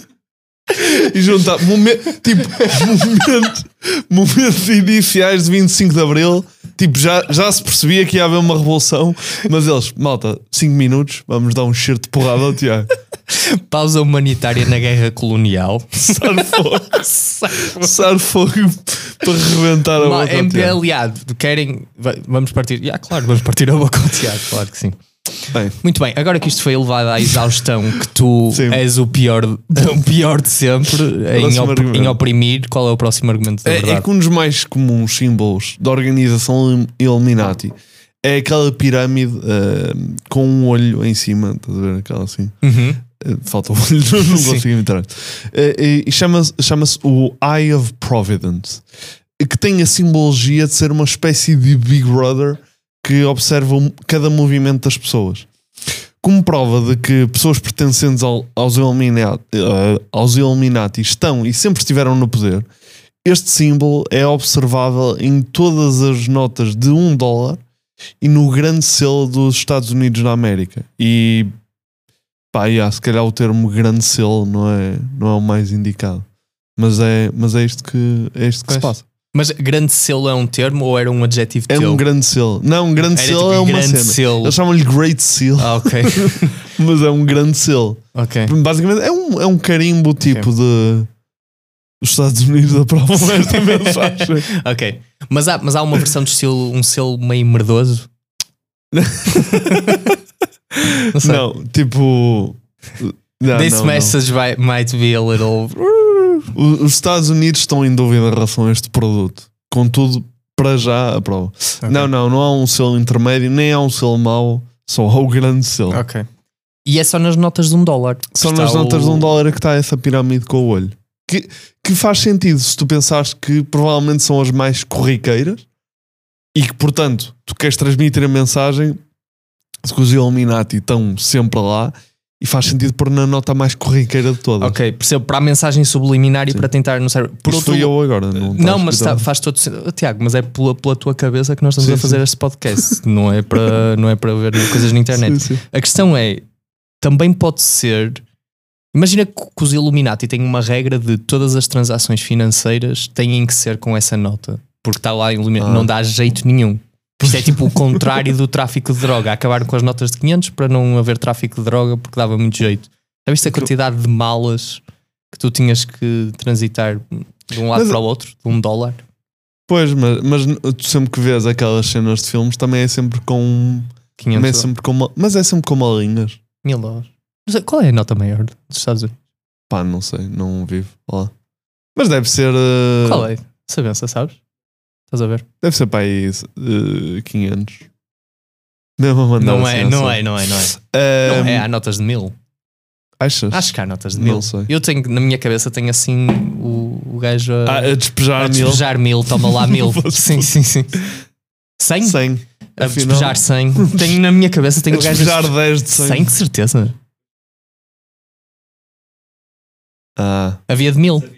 e juntar momen- tipo, momentos, momentos iniciais de vinte e cinco de Abril, tipo, já, já se percebia que ia haver uma revolução, mas eles, malta, cinco minutos, vamos dar um cheiro de porrada ao Tiago. Pausa humanitária na guerra colonial. Sar fogo. Sar fogo para rebentar a Ma- boca ao em- Tiago. aliado, querem. va- Vamos partir. Ah, claro, vamos partir a boca ao Tiago, claro que sim. Bem, Muito bem, agora que isto foi elevado à exaustão, que tu Sim. és o pior, o pior de sempre em, Próximo op- argumento. em oprimir, qual é o próximo argumento da É, verdade? é que um dos mais comuns símbolos da organização Illuminati é aquela pirâmide ah, com um olho em cima, estás a ver? Aquela assim. Uhum. Ah, falta o olho, não Sim. consigo imitar. Ah, e e chama-se chama-se o Eye of Providence, que tem a simbologia de ser uma espécie de Big Brother que observa um- cada movimento das pessoas. Como prova de que pessoas pertencentes ao- aos, Illuminati, ah, aos Illuminati estão e sempre estiveram no poder, este símbolo é observável em todas as notas de um dólar e no grande selo dos Estados Unidos da América. E pá, yeah, se calhar o termo grande selo não é, não é o mais indicado. Mas é, mas é isto que, é isto que se Pois. passa. Mas grande selo é um termo ou era um adjetivo É teu? um grande selo. Não, um grande Era selo tipo é uma grande cena. selo. Eles chamam-lhe Great Seal, Ah, ok. mas é um grande selo. Ok. Basicamente é um, é um carimbo tipo de os Estados Unidos aprovam esta mensagem. Ok. Mas há, mas há uma versão de selo, um selo meio merdoso? Não sei. Não, tipo. Não, This não, não. message might- might be a little. O- Os Estados Unidos estão em dúvida em relação a este produto. Contudo, para já aprova. Ok. Não, não, não há um selo intermédio, nem há um selo mau, só há o grande selo. Ok. E é só nas notas de um dólar. Só Está nas o- notas de um dólar é que está essa pirâmide com o olho. Que, que faz sentido se tu pensares que provavelmente são as mais corriqueiras e que, portanto, tu queres transmitir a mensagem de que os Illuminati estão sempre lá E faz sentido pôr na nota mais corriqueira de todas. Ok, percebo, para a mensagem subliminar e Sim. para tentar não sei. Por Isto outro fui eu agora. Não, não mas tá, faz todo sentido. Tiago, mas é pela, pela tua cabeça que nós estamos sim, a fazer sim. este podcast. Não é para, não é para ver coisas na internet. Sim, sim. A questão é, também pode ser. Imagina que, que os Illuminati têm uma regra de todas as transações financeiras têm que ser com essa nota. Porque está lá, ah. não dá jeito nenhum. Isto é tipo o contrário do tráfico de droga. Acabaram com as notas de quinhentos para não haver tráfico de droga porque dava muito jeito. Já viste a quantidade de malas que tu tinhas que transitar de um lado mas, para o outro, de um dólar? Pois, mas, mas tu sempre que vês aquelas cenas de filmes também é sempre com quinhentos. É sempre com, mas é sempre com malinhas. Mil dólares. Qual é a nota maior dos Estados Unidos? Pá, não sei, não vivo lá. Mas deve ser. Uh... Qual é? Sabença, sabes? Estás a ver? Deve ser para aí uh, quinhentos. Mesmo a mandar não, assim, é, não é, não é, não é, um... não é. Há notas de mil. Achas? Acho que há notas de mil. Não sei. Eu tenho, na minha cabeça, tenho assim o, o gajo a, ah, a despejar a mil. despejar mil, toma lá mil. sim, sim, sim. cem? cem. A Afinal... despejar cem. Tenho na minha cabeça, tenho a o gajo despejar a dez de cem. cem, de certeza. Ah. Havia de mil.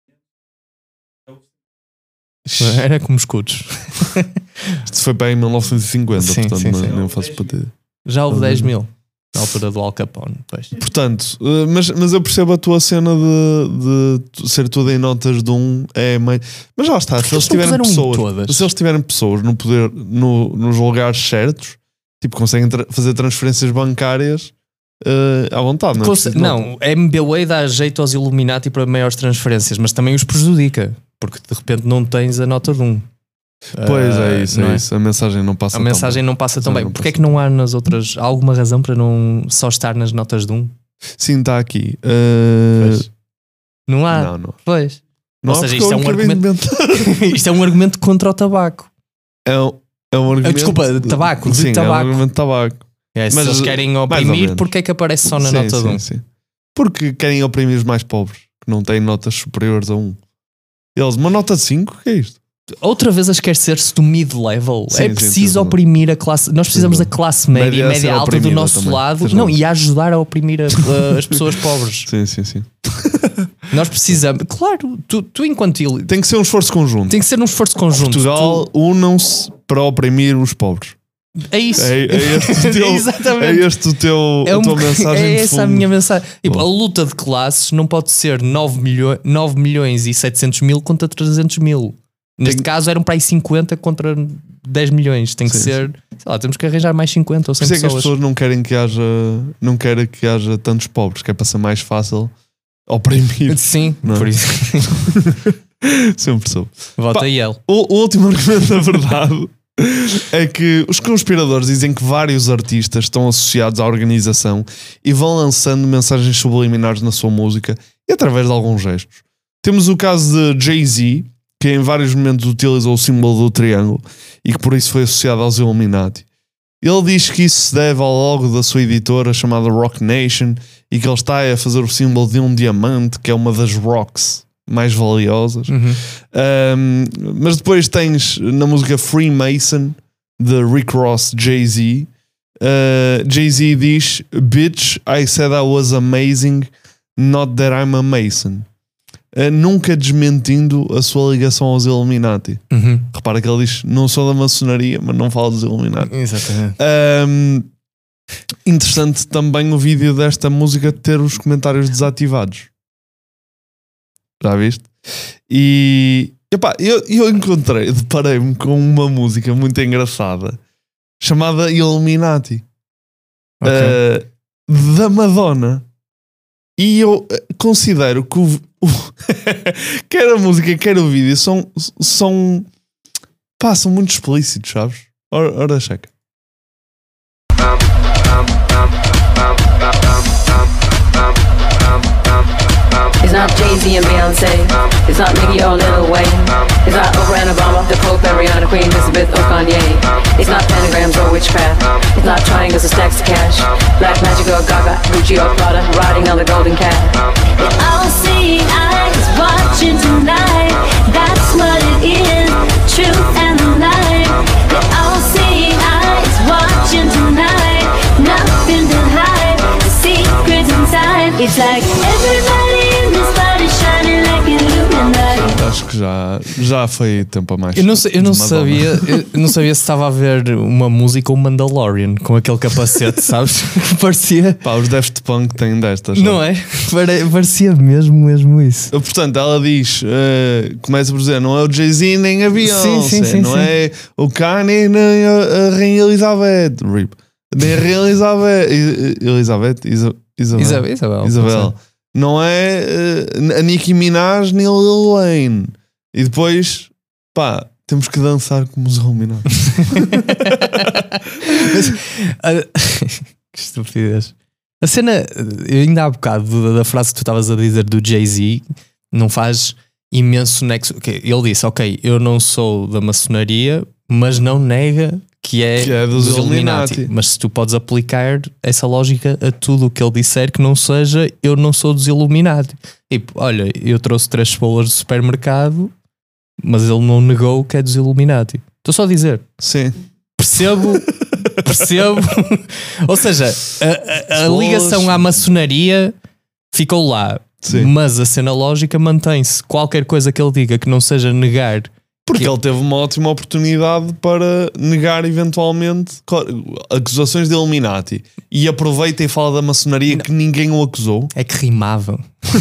Era como escudos. Isto foi para em mil novecentos e cinquenta, sim, portanto sim, não, sim. não faço partido. Já houve dez mil na altura do Al Capone. Pois. Portanto, mas, mas eu percebo a tua cena de, de ser tudo em notas de um. É meio... Mas já está, se eles tiverem pessoas, se eles tiverem pessoas no poder, no, nos lugares certos, tipo, conseguem tra- fazer transferências bancárias. Uh, à vontade, não é? Conse- não, a M B W A dá jeito aos Illuminati para maiores transferências, mas também os prejudica, porque de repente não tens a nota de um. Pois uh, é, isso, é, é isso. A mensagem não passa a tão mensagem bem. não passa tão Não bem. não Porquê é passa. que não há nas outras? Há alguma razão para não só estar nas notas de um? Sim, está aqui. Uh... Não há. Não, não. Pois. Não Ou há, seja, isto é, um argumento... isto é um argumento contra o tabaco. É um, é um argumento. Desculpa, de tabaco. De sim, tabaco. é um argumento de tabaco. É, se mas eles querem oprimir, porque é que aparece só na sim, nota sim, de um? Sim. Porque querem oprimir os mais pobres, que não têm notas superiores a um. Eles, uma nota de cinco, o que é isto? Outra vez as esquecer-se do mid-level. Sim, é sim, preciso sim, oprimir a classe. Nós precisamos sim, da classe média e média alta do nosso também. lado. Sim, não, e a ajudar a oprimir a, a, as pessoas pobres. Sim, sim, sim. Nós precisamos. Claro, tu, tu enquanto ele. Tem que ser um esforço conjunto. Tem que ser um esforço conjunto. Portugal, tu... unam-se para oprimir os pobres. É isso. É, é este o teu, Exatamente. É este o teu, é a tua um, mensagem. É de essa fundo. a minha mensagem. Tipo, a luta de classes não pode ser nove milhões e setecentos mil contra trezentos mil. Neste Tem... caso eram para aí cinquenta contra dez milhões. Tem que sim, ser, sim. sei lá, temos que arranjar mais cinquenta ou cem Por isso é pessoas. que as pessoas não querem que haja, não querem que haja tantos pobres, que é para ser mais fácil oprimir. Sim, não? por isso. Sempre soube. Vota Pá, e ele. O, o último argumento da verdade é que os conspiradores dizem que vários artistas estão associados à organização e vão lançando mensagens subliminares na sua música e através de alguns gestos. Temos o caso de Jay-Z, que em vários momentos utilizou o símbolo do triângulo e que por isso foi associado aos Illuminati. Ele diz que isso se deve ao logo da sua editora chamada Rock Nation e que ele está a fazer o símbolo de um diamante, que é uma das rocks mais valiosas. Uhum. Um, mas depois tens na música Freemason de Rick Ross, Jay-Z. Uh, Jay-Z diz: "Bitch, I said I was amazing, not that I'm a Mason." Uh, nunca desmentindo a sua ligação aos Illuminati. Uhum. Repara que ele diz: "Não sou da maçonaria, mas não falo dos Illuminati." Exatamente. Um, interessante também o vídeo desta música ter os comentários desativados. Já viste? E epá, eu, eu encontrei, deparei-me com uma música muito engraçada chamada Illuminati, Okay. uh, da Madonna. E eu considero que o, o quer a música, quer o vídeo são, são, pá, são muito explícitos, sabes? Ora, ora checa. It's not Jay-Z and Beyonce. It's not Nicki or Lil Wayne. It's not Oprah and Obama, the Pope, Ariana, Queen Elizabeth, or Kanye. It's not pentagrams or witchcraft. It's not triangles or stacks of cash. Black Magic or Gaga, Gucci or Prada, riding on the golden cat. The all-seeing eyes watching tonight. That's what it is, truth and the light. The all-seeing eyes watching tonight. Nothing to hide. The secret It's like everybody in this party shining like Illuminati. Acho que já, já foi tempo a mais. Eu não, sei, eu não de Madonna. sabia, eu não sabia se estava a ver uma música ou um Mandalorian com aquele capacete, sabes? Parecia. Pá, os Daft Punk têm destas. Não é? Pare- Parecia mesmo, mesmo isso. Portanto, ela diz, uh, começa por dizer, não é o Jay-Z nem a Beyoncé, Sim, sim, sim, não sim. é o Kanye nem a, a Rainha Elizabeth, Rip. Nem a Rainha Elizabeth, I- Elizabeth, Isa- Isabel, Isabel, Isabel, Isabel. pode Não é uh, a Nicki Minaj nem a Lil Wayne. E depois, pá, temos que dançar como os Illuminati. Mas, a- que estupidez. A cena, eu ainda há bocado da, da frase que tu estavas a dizer do Jay-Z, não faz imenso nexo. Okay, ele disse, ok, eu não sou da maçonaria, mas não nega que é, Que é dos dos Illuminati. Illuminati. Mas se tu podes aplicar essa lógica a tudo o que ele disser que não seja, eu não sou dos Illuminati. Tipo, olha, eu trouxe três cebolas do supermercado, mas ele não negou que é dos Illuminati. Estou só a dizer. Sim. Percebo, percebo. Ou seja, a, a- a Cebolas. ligação à maçonaria ficou lá. Sim. Mas a cena lógica mantém-se. Qualquer coisa que ele diga que não seja negar. Porque que- ele teve uma ótima oportunidade para negar eventualmente co- acusações de Illuminati. E aproveita e fala da maçonaria que ninguém o acusou. É que rimavam.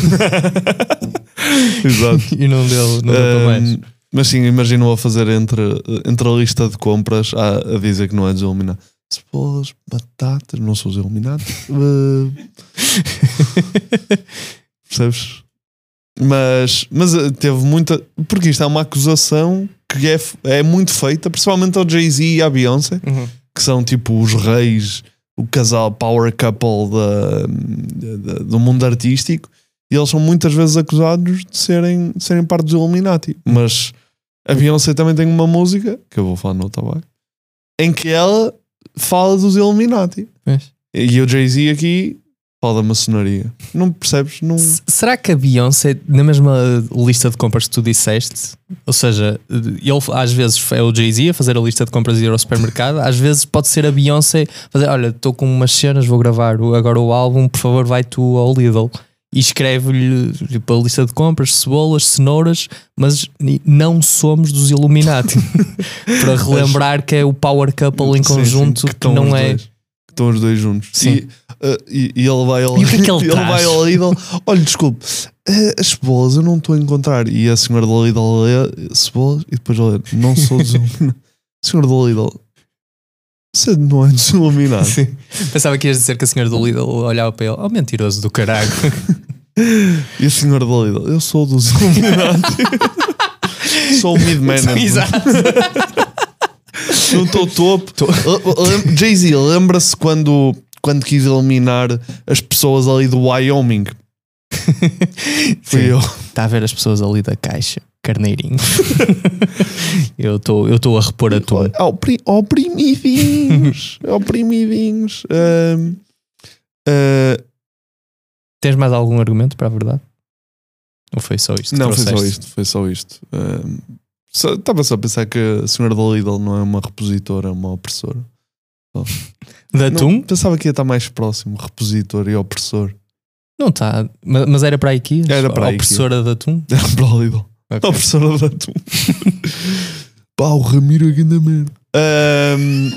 Exato. E não deu, não deu para mais. Um, mas sim, imagino a fazer entre, entre a lista de compras a, a dizer que não é dos Illuminati. Cebolas, batatas, não sou os Illuminati. Uh, percebes? Mas, mas uh, teve muita. Porque isto é uma acusação que é, f- é muito feita, principalmente ao Jay-Z e à Beyoncé, Uhum. que são tipo os reis, o casal power couple da, da- do mundo artístico, e eles são muitas vezes acusados de serem, de serem parte dos Illuminati. Mas a Beyoncé também tem uma música, que eu vou falar no trabalho, em que ela fala dos Illuminati. Pois. E o Jay-Z aqui fala da maçonaria. Não percebes? Não... S- Será que a Beyoncé, na mesma lista de compras que tu disseste, ou seja, ele às vezes é o Jay-Z a fazer a lista de compras e ir ao supermercado, às vezes pode ser a Beyoncé fazer, olha, estou com umas cenas, vou gravar o- agora o álbum, por favor vai tu ao Lidl. E escreve-lhe tipo, a lista de compras, cebolas, cenouras, mas ni- não somos dos Illuminati. Para relembrar que é o Power Couple em Sim, conjunto, sim, que, estão não os é. dois, que estão os dois juntos. Sim. E, uh, e, e ele vai ao, E o que é que ele ele traz? vai ao Lidl. Olha, desculpe, uh, as cebolas eu não estou a encontrar. E a senhora do Lidl lê cebolas e depois ela lê, não sou dos Illuminati. A senhora do Lidl, você não é dos Illuminati. Sim. Pensava que ias dizer que a senhora do Lidl olhava para ele, oh mentiroso do caralho. E a senhora do Lidl, eu sou dos Illuminati. Sou o mid-management. Exato. Não estou topo. Lem- Jay-Z, lembra-se quando, quando quis eliminar as pessoas ali do Wyoming? Fui Sim. eu. Está a ver as pessoas ali da caixa, carneirinho. eu estou eu estou a repor a tua. Opri- Oprimidinhos. Oprimidinhos. Ahm, ah, Tens mais algum argumento para a verdade? Ou foi só isto? que não, foi só trouxeste? isto. Foi só isto. Ahm, só- Estava só a pensar que a senhora da Lidl não é uma repositora, é uma opressora. Só. Da Não, Atum? pensava que ia estar mais próximo, repositor e opressor. Não está. Mas, mas era para a IKEA? Era para a a IKEA. opressora da Atum? Era para o Lidl. Ok. A opressora da Atum. Pá, o Ramiro é grande merda. Ahm,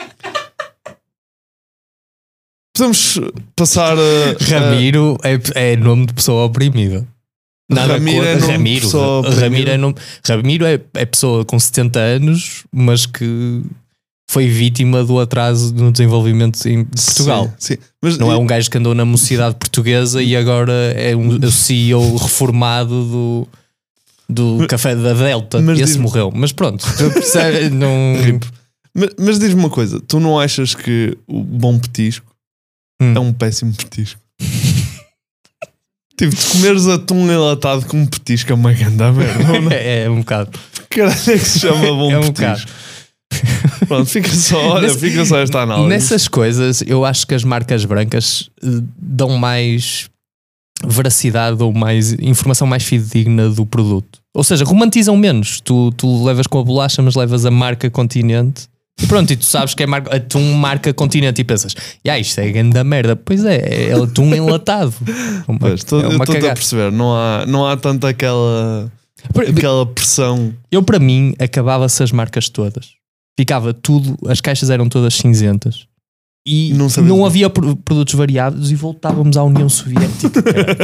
Podemos passar a. Ramiro é, é nome de pessoa oprimida. Nada Ramiro contra- é nome de Ramiro. pessoa oprimida. Ramiro, é, nome, Ramiro é, é pessoa com setenta anos, mas que foi vítima do atraso no desenvolvimento em Portugal. Sim, sim. Mas Não é um gajo que andou na mocidade portuguesa e agora é um o C E O reformado do, do Café da Delta. mas Esse diz- morreu. Mas pronto, percebe, não... Mas, mas diz-me uma coisa: tu não achas que o bom petisco Hum. é um péssimo petisco? Tipo, de comeres atum enlatado com um petisco é uma grande merda. Não é? é, é um bocado. Caralho, é que se chama bom É um petisco. Pronto, fica só, olha, Nesse- fica só esta análise. Nessas coisas, eu acho que as marcas brancas eh, dão mais veracidade ou mais informação mais fidedigna do produto. Ou seja, romantizam menos. Tu, tu levas com a bolacha, mas levas a marca Continente E pronto, e tu sabes que é mar... atum marca continente e pensas, ah, isto é grande merda. Pois é, é atum enlatado. Uma, pois, tô, é uma eu estou a cagada. perceber, não há, não há tanta aquela, aquela pressão. Eu, para mim, acabava-se as marcas todas. Ficava tudo, as caixas eram todas cinzentas. E não, não havia produtos variados e voltávamos à União Soviética.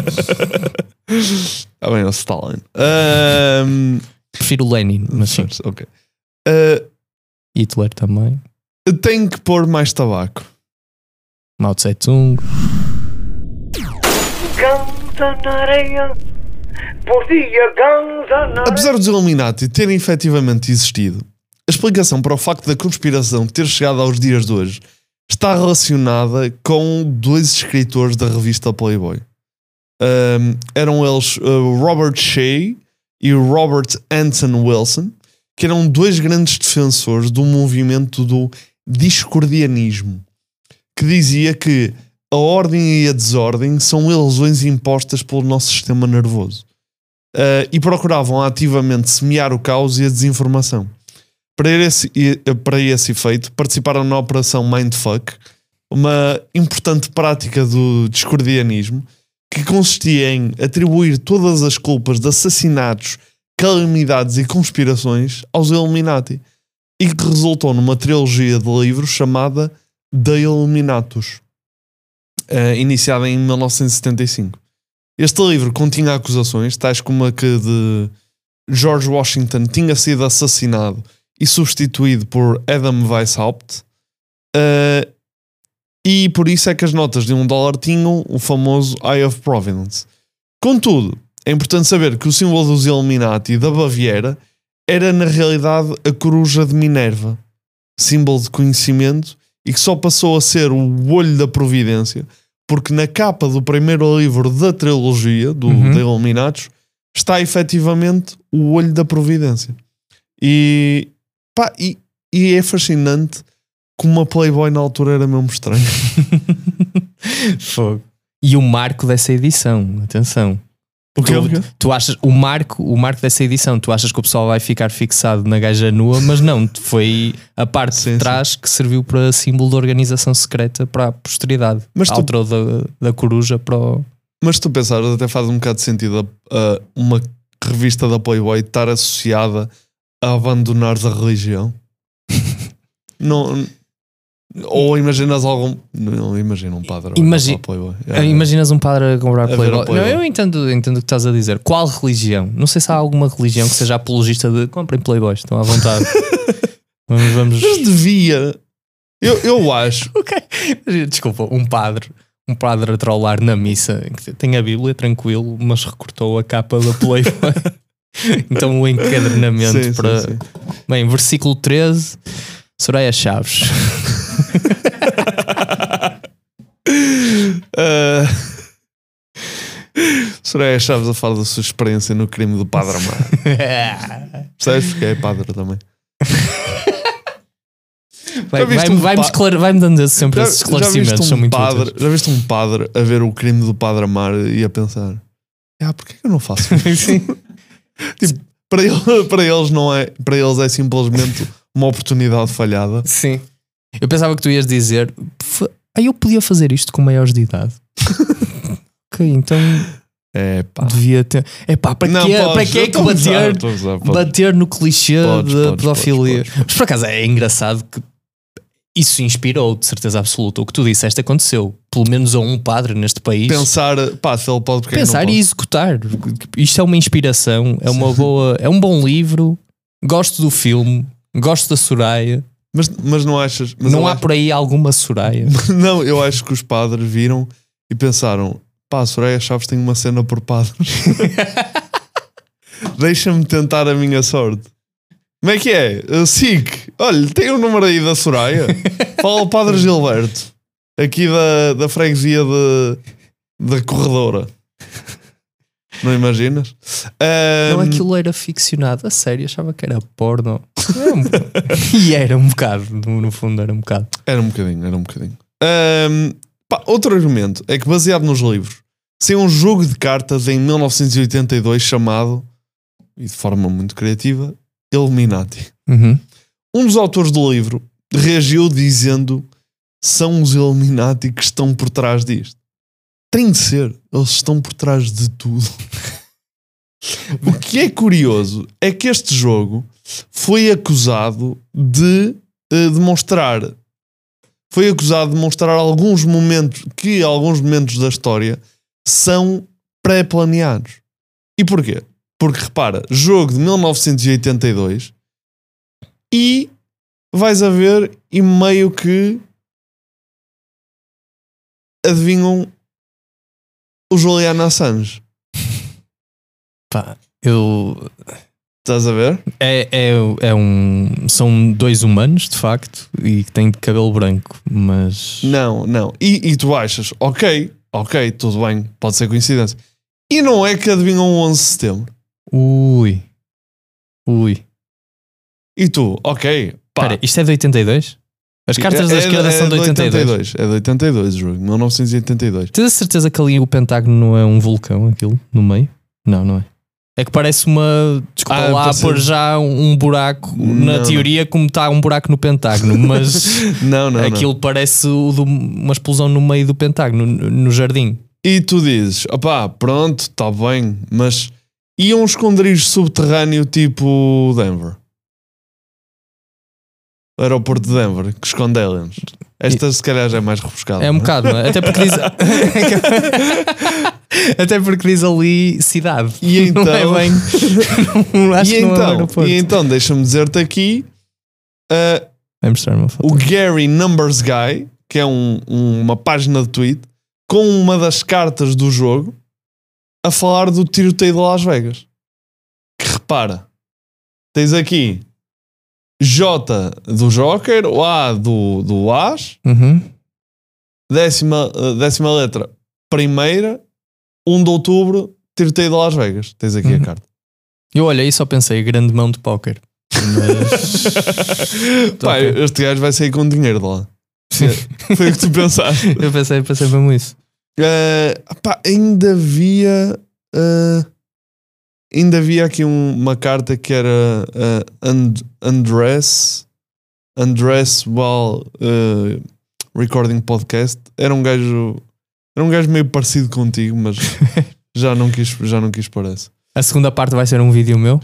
Ah, bem, o Stalin. Um... Prefiro o Lenin, mas sim. Ok. Uh... Hitler também. Tenho que pôr mais tabaco. Mao Tse Tung. Apesar dos Illuminati terem efetivamente existido, a explicação para o facto da conspiração ter chegado aos dias de hoje está relacionada com dois escritores da revista Playboy. Um, eram eles uh, Robert Shea e Robert Anton Wilson, que eram dois grandes defensores do movimento do discordianismo, que dizia que a ordem e a desordem são ilusões impostas pelo nosso sistema nervoso, uh, e procuravam ativamente semear o caos e a desinformação. Para esse, para esse efeito, participaram na Operação Mindfuck, uma importante prática do discordianismo que consistia em atribuir todas as culpas de assassinatos, calamidades e conspirações aos Illuminati, e que resultou numa trilogia de livros chamada The Illuminatus, uh, iniciada em mil novecentos e setenta e cinco. Este livro continha acusações, tais como a que de George Washington tinha sido assassinado e substituído por Adam Weishaupt, uh, e por isso é que as notas de um dólar tinham o famoso Eye of Providence. Contudo, é importante saber que o símbolo dos Illuminati da Baviera era na realidade a coruja de Minerva, símbolo de conhecimento, e que só passou a ser o olho da providência porque na capa do primeiro livro da trilogia do uhum. Illuminatus está efetivamente o olho da providência. E, pá, e, e é fascinante como a Playboy na altura era mesmo estranho. Fogo. E o marco dessa edição, atenção. O que tu, tu achas o marco, o marco dessa edição, tu achas que o pessoal vai ficar fixado na gaja nua, mas não, foi a parte sim, de trás sim. que serviu para símbolo de organização secreta para a posteridade. Mas tu, alterou da, da coruja para o... Mas se tu pensares, até faz um bocado de sentido a, a uma revista da Playboy estar associada a abandonar a religião. Não... Ou imaginas algum... Não, imagina um padre Imagi... Playboy. É, imaginas um padre a comprar a Playboy. Playboy. Não, eu entendo, entendo o que estás a dizer. Qual religião? Não sei se há alguma religião que seja apologista de comprem Playboys, estão à vontade. vamos, vamos... Mas devia. Eu, eu acho. Okay. Desculpa, um padre um padre a trollar na missa que tem a Bíblia tranquilo, mas recortou a capa da Playboy. Então o encadernamento sim, para... Sim, sim. Bem, versículo treze, Soraya Chaves. uh, Soraya Chaves a falar da sua experiência no crime do Padre Amaro. Percebes porque é padre também. Vai, vai, um vai, pa... esclare... vai-me dando sempre já, esses esclarecimentos um são muito padre, úteis. Já viste um padre a ver o crime do Padre Amaro e a pensar ah, porquê que eu não faço isso? Tipo, para, ele, para eles não é, para eles é simplesmente uma oportunidade falhada. Sim. Eu pensava que tu ias dizer ah, eu podia fazer isto com maiores de idade. Ok, então é pá. Devia ter. É pá, para não, que, podes, para que é que bater, usar, usar, bater no clichê podes, da podes, pedofilia? Podes, podes. Mas por acaso é engraçado que isso inspirou, de certeza absoluta. O que tu disseste aconteceu. Pelo menos a um padre neste país. Pensar, pá, se ele pode, porque pensar não e pode. Executar. Isto é uma inspiração, é uma boa, é um bom livro. Gosto do filme, gosto da Soraya. Mas, mas não achas? Mas não há acho... por aí alguma Soraya? Não, eu acho que os padres viram e pensaram: pá, a Soraya Chaves tem uma cena por padres. Deixa-me tentar a minha sorte. Como é que é? S I C, olha, tem o um número aí da Soraya. Fala ao Padre Gilberto, aqui da, da freguesia de, da Corredora. Não imaginas? Um... Não, aquilo era ficcionado. A sério, achava que era porno. Era um... E era um bocado, no, no fundo era um bocado. Era um bocadinho, era um bocadinho. Um... Pá, outro argumento é que, baseado nos livros, saiu um jogo de cartas em mil novecentos e oitenta e dois chamado, e de forma muito criativa, Illuminati. Uhum. Um dos autores do livro reagiu dizendo: são os Illuminati que estão por trás disto. Tem de ser, eles estão por trás de tudo. O que é curioso é que este jogo foi acusado de uh, demonstrar foi acusado de mostrar alguns momentos que alguns momentos da história são pré-planeados. E porquê? Porque repara, jogo de mil novecentos e oitenta e dois e vais a ver e meio que adivinham o Julian Assange. Pá, eu... Estás a ver? É, é, é um... São dois humanos, de facto, e que têm de cabelo branco, mas... Não, não. E, e tu achas, ok, ok, tudo bem, pode ser coincidência. E não é que adivinham o onze de setembro? Ui. Ui. E tu, ok, pá. Espera, isto é de oitenta e dois? As cartas é, da esquerda é, são de oitenta e dois? oitenta e dois. É de oitenta e dois o jogo, mil novecentos e oitenta e dois. Tens a certeza que ali o Pentágono não é um vulcão, aquilo, no meio? Não, não é. É que parece uma... Desculpa Ah, lá parece- pôr já um buraco na Não, teoria como está um buraco no Pentágono, mas Não, não, aquilo não. parece o do- uma explosão no meio do Pentágono, no, no jardim. E tu dizes, opá, pronto, está bem, mas e um esconderijo subterrâneo tipo Denver? O aeroporto de Denver, que esconde aliens. Esta se calhar já é mais rebuscada. É um não bocado, não é? Até porque diz... Até porque diz ali cidade. E então, Não é bem... não, acho e, que não é um então aeroporto. e então, deixa-me dizer-te aqui uh, Vai mostrar uma foto. o Gary Numbers Guy, que é um- um- uma página de tweet, com uma das cartas do jogo, a falar do tiroteio de Las Vegas. Que repara, tens aqui J do Joker, o A do, do As, Uhum. décima, uh, décima letra, primeira, um de outubro, tiroteio de Las Vegas. Tens aqui Uhum. a carta. Eu olhei e só pensei, grande mão de póquer. Mas... Pá, Ok. este gajo vai sair com dinheiro de lá. Sim. Foi o que tu pensaste. Eu pensei, pensei mesmo isso. Uh, pá, ainda havia uh, ainda havia aqui um- uma carta que era uh, und, undress undress while uh, recording podcast. Era um gajo era um gajo meio parecido contigo, mas já não quis, já não quis parece. A segunda parte vai ser um vídeo meu.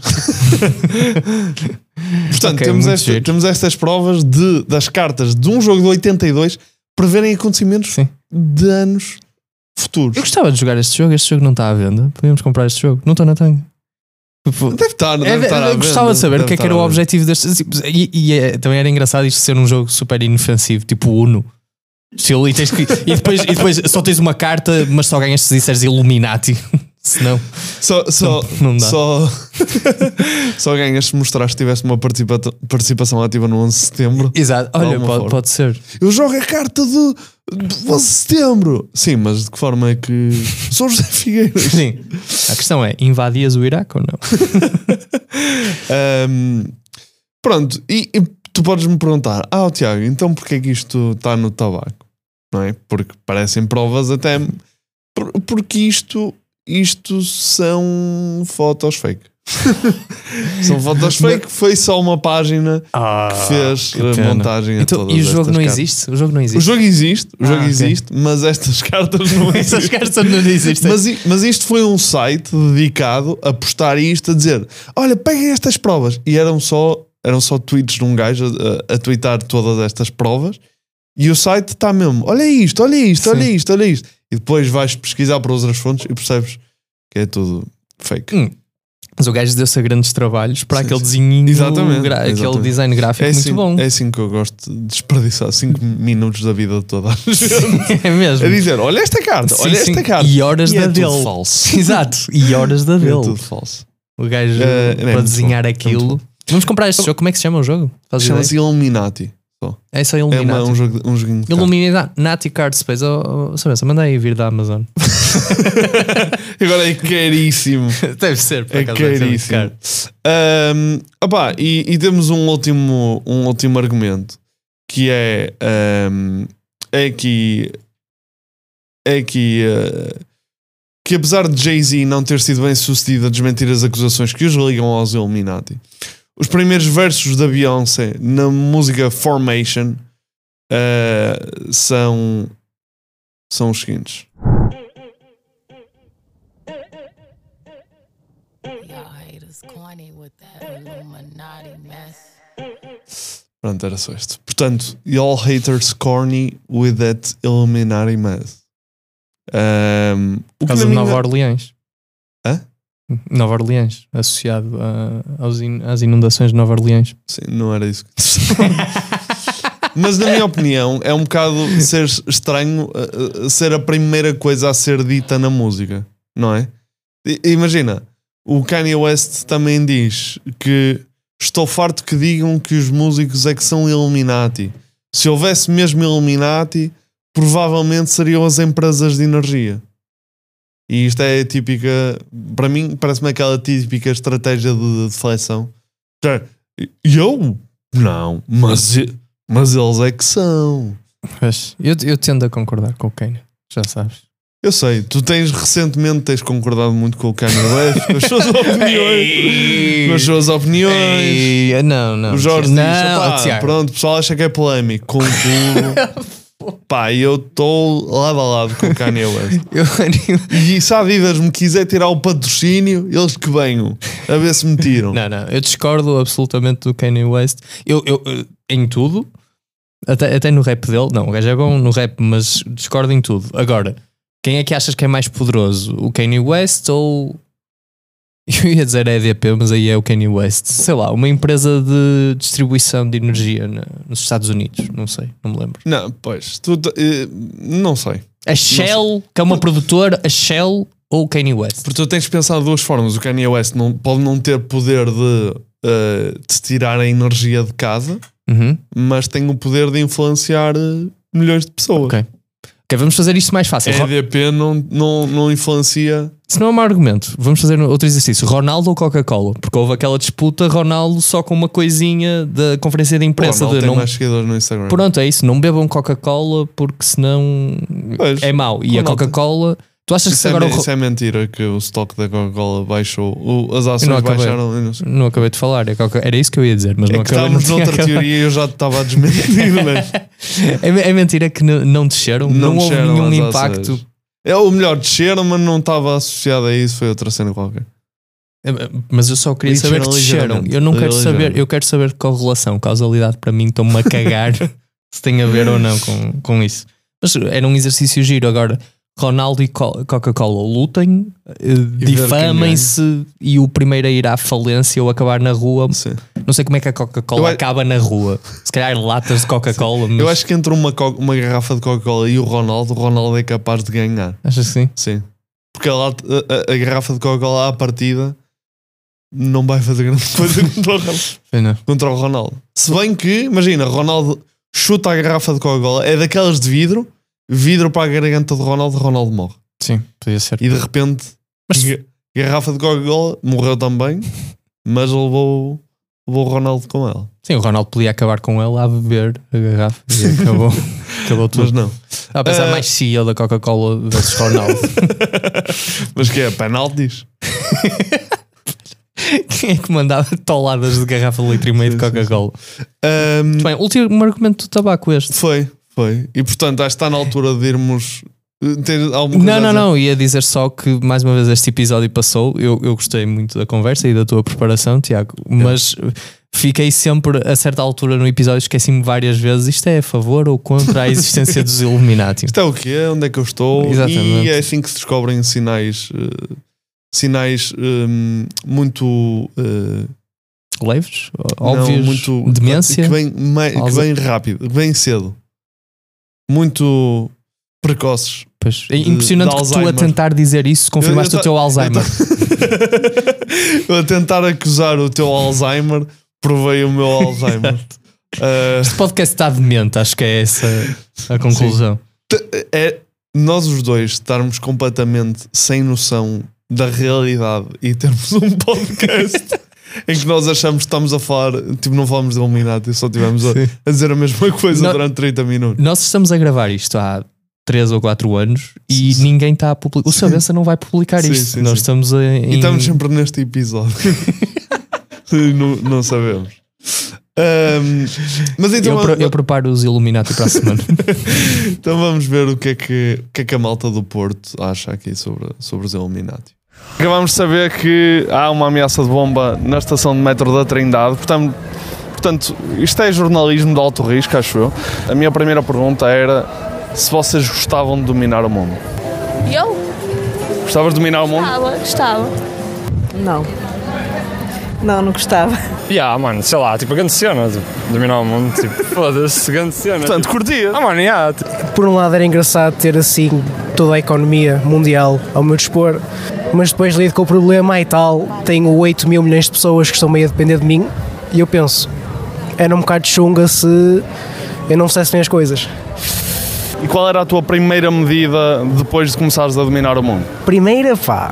Portanto, Ok, temos, muito esta- giro. temos estas provas de, das cartas de um jogo de oitenta e dois preverem acontecimentos Sim. de anos futuros. Eu gostava de jogar este jogo. Este jogo não está à venda. Podíamos comprar este jogo. Não estou na tanga. Deve estar, deve É, estar à eu gostava venda, de saber o deve que é que estar era o à venda. objetivo deste. tipo, E, e é- também era engraçado isto ser um jogo super inofensivo, tipo Uno. Estilo, E, tens que- e depois, e depois só tens uma carta, mas só ganhas se disseres Illuminati. Se não, Só, só, não dá. só, só ganhas se mostrares que tivesse uma participa participação ativa no onze de setembro. Exato. De Olha, alguma pode, forma. pode ser. Eu jogo a carta do, do onze de setembro. Sim, mas de que forma é que. Sou José Figueiras. Sim. A questão é: invadias o Iraque ou não? Ahm, pronto, e, e tu podes me perguntar: Ah, oh, Tiago, então porquê é que isto está no tabaco? Não é? Porque parecem provas até. por- Porque isto. Isto são fotos fake. São fotos fake. Foi só uma página que fez que a pena. montagem a Então, todas e o jogo estas não cartas. existe? O jogo não O existe. jogo existe, o Ah, jogo ok. existe, mas estas cartas não Essas existem. cartas não existem. Mas, i- mas isto foi um site dedicado a postar isto, a dizer: olha, peguem estas provas. E eram só, eram só tweets de um gajo a, a, a tweetar todas estas provas. E o site está mesmo: olha isto, olha isto, Sim. olha isto, olha isto. E depois vais pesquisar para outras fontes e percebes que é tudo fake. Hum. Mas o gajo deu-se a grandes trabalhos para Sim, aquele sim. desenho, Exatamente, gra- aquele exatamente. design gráfico É muito assim, bom. é assim que eu gosto de desperdiçar cinco minutos da vida de toda a gente. É mesmo. A dizer: olha esta carta, Sim, olha sim. esta carta. E horas E da é tudo dele. falso. Exato. E horas da É dele. tudo falso. O gajo É, é para muito desenhar bom, é aquilo. muito Vamos comprar este jogo. Como é que se chama o jogo? Faz ideia? Chama-se Illuminati. Só. É só É uma- Illuminati. um, jogo, um joguinho de cartas. Illuminati Card Space. Oh, oh, Sabença, manda aí vir da Amazon. Agora é caríssimo. Deve ser, por É acaso, deve ser muito caríssimo. caro. Um, opá, e, e temos um último, um último argumento que é, um, é que é que, uh, que apesar de Jay-Z não ter sido bem sucedido a desmentir as acusações que os ligam aos Illuminati, os primeiros versos da Beyoncé na música Formation uh, são, são os seguintes. Pronto, era só isto. Portanto, y'all haters corny with that Illuminati mess. Um, o Por causa de minha... Nova Orleans. Hã? Nova Orleans, associado a, aos in, às inundações de Nova Orleans. Sim, não era isso que mas na minha opinião é um bocado ser estranho uh, uh, ser a primeira coisa a ser dita na música, não é? I- imagina, o Kanye West também diz que estou farto que digam que os músicos é que são Illuminati. Se houvesse mesmo Illuminati, provavelmente seriam as empresas de energia. E isto é típica, para mim parece-me aquela típica estratégia de deflexão. Eu? Não, mas, mas eles é que são. Pois, eu, eu tendo a concordar com o Kanye, já sabes. Eu sei, tu tens recentemente tens concordado muito com o Kanye West, com as suas opiniões, com as suas opiniões. Ei, não, não. O Jorge não, diz, pá, Tiago. pronto, o pessoal acha que é polémico, contudo, pá, eu estou lado a lado com o Kanye West. Eu, e se a Adidas me quiser tirar o patrocínio, eles que venham, a ver se me tiram. Não, não, eu discordo absolutamente do Kanye West. Eu, eu, em tudo, até, até no rap dele, não, o gajo é bom no rap, mas discordo em tudo. Agora, quem é que achas que é mais poderoso? O Kanye West ou... Eu ia dizer a E D P, mas aí é o Kanye West. Sei lá, uma empresa de distribuição de energia na, nos Estados Unidos. Não sei, não me lembro. Não, pois, tu, eh, não sei. A Shell, sei. que é uma produtora, a Shell ou o Kanye West? Porque tu tens de pensar de duas formas. O Kanye West não, pode não ter poder de, uh, de tirar a energia de casa, uhum. mas tem o poder de influenciar uh, milhões de pessoas. Ok. Ok, vamos fazer isto mais fácil. A E D P não, não, não influencia. Se não é um argumento, vamos fazer outro exercício. Ronaldo ou Coca-Cola? Porque houve aquela disputa, Ronaldo só com uma coisinha da conferência de imprensa. Ronaldo de tem não... mais seguidores no Instagram. Pronto, é isso. Não bebam Coca-Cola porque senão pois, é mau. E Ronaldo. a Coca-Cola... Tu achas isso que é, agora... Isso é mentira que o stock da Coca-Cola baixou. O, as ações não acabei, baixaram. Eu não, sei. não acabei de falar. É Coca... Era isso que eu ia dizer. Mas é não que acabei, estávamos noutra teoria e eu já te estava a desmentir. Mas... é, é mentira que não, não desceram? Não, não houve desceram nenhum as impacto... ações. É o melhor, desceram, mas não estava associado a isso. Foi outra cena qualquer. Mas eu só queria saber que desceram. Eu não quero saber, eu quero saber correlação, causalidade. Para mim estão-me a cagar se tem a ver ou não com, com isso. Mas era um exercício giro. Agora, Ronaldo e Coca-Cola lutem, difamem-se e o primeiro a ir à falência ou acabar na rua. Sim. Não sei como é que a Coca-Cola eu acaba na rua. Se calhar latas de Coca-Cola. Mas... Eu acho que entre uma, uma garrafa de Coca-Cola e o Ronaldo, o Ronaldo é capaz de ganhar. Achas que sim? Sim. Porque a, lata, a, a garrafa de Coca-Cola à partida não vai fazer grande coisa contra o Ronaldo. Contra o Ronaldo. Se bem que, imagina, Ronaldo chuta a garrafa de Coca-Cola, é daquelas de vidro, vidro para a garganta de Ronaldo, Ronaldo morre. Sim, podia ser. E de repente, mas... garrafa de Coca-Cola morreu também, mas levou, levou o Ronaldo com ela. Sim, o Ronaldo podia acabar com ela a beber a garrafa e acabou, acabou tudo. Mas não. Estava a pensar uh... mais C E O da Coca-Cola versus Ronaldo. Mas que é? Penaltis? Quem é que mandava toladas de garrafa de litro e meio de Coca-Cola? Um, Muito bem, último argumento do tabaco este. Foi, foi. E portanto, acho que está na altura de irmos... Ter alguma não, não, não. Ia dizer só que mais uma vez este episódio passou. Eu, eu gostei muito da conversa e da tua preparação, Tiago. Mas é. fiquei sempre, a certa altura no episódio, esqueci-me várias vezes. Isto é a favor ou contra a existência dos Illuminati? Isto é o quê? Onde é que eu estou? Exatamente. E é assim que se descobrem sinais... Uh, sinais um, muito... Uh, leves? Óbvios? Não, muito, demência? Que vem, que vem rápido, que vem cedo. Muito... precoces. Pois, é impressionante de, de que tu a tentar dizer isso confirmaste eu, eu, o teu Alzheimer. Eu a tentar acusar o teu Alzheimer, provei o meu Alzheimer. uh... Este podcast está demente, acho que é essa a conclusão. É nós os dois estarmos completamente sem noção da realidade e termos um podcast em que nós achamos que estamos a falar, tipo, não falamos de Illuminati, só estivemos a, a dizer a mesma coisa no, durante trinta minutos. Nós estamos a gravar isto há três ou quatro anos e sim, ninguém está a publicar. O Sabença não vai publicar sim, isto. Sim, nós sim. estamos a, em... E estamos sempre neste episódio. não, não sabemos. Um, mas então eu, vamos, eu preparo os Illuminati para a semana. Então vamos ver o que, é que, o que é que a malta do Porto acha aqui sobre, sobre os Illuminati. Acabamos de saber que há uma ameaça de bomba na estação de metro da Trindade. Portanto, portanto, isto é jornalismo de alto risco, acho eu. A minha primeira pergunta era se vocês gostavam de dominar o mundo. Eu? Gostavas de dominar o mundo? Gostava, gostava. Não. Não, não gostava. Yeah, mano, sei lá, tipo, a grande cena, tipo, dominar o mundo, tipo, foda-se, grande cena. Portanto, tipo, curtia. Ah, mano, yeah, tipo. Por um lado era engraçado ter assim toda a economia mundial ao meu dispor, mas depois lido com o problema e tal, tenho oito mil milhões de pessoas que estão meio a depender de mim e eu penso, era um bocado de chunga se eu não fizesse bem as coisas. E qual era a tua primeira medida depois de começares a dominar o mundo? Primeira, pá...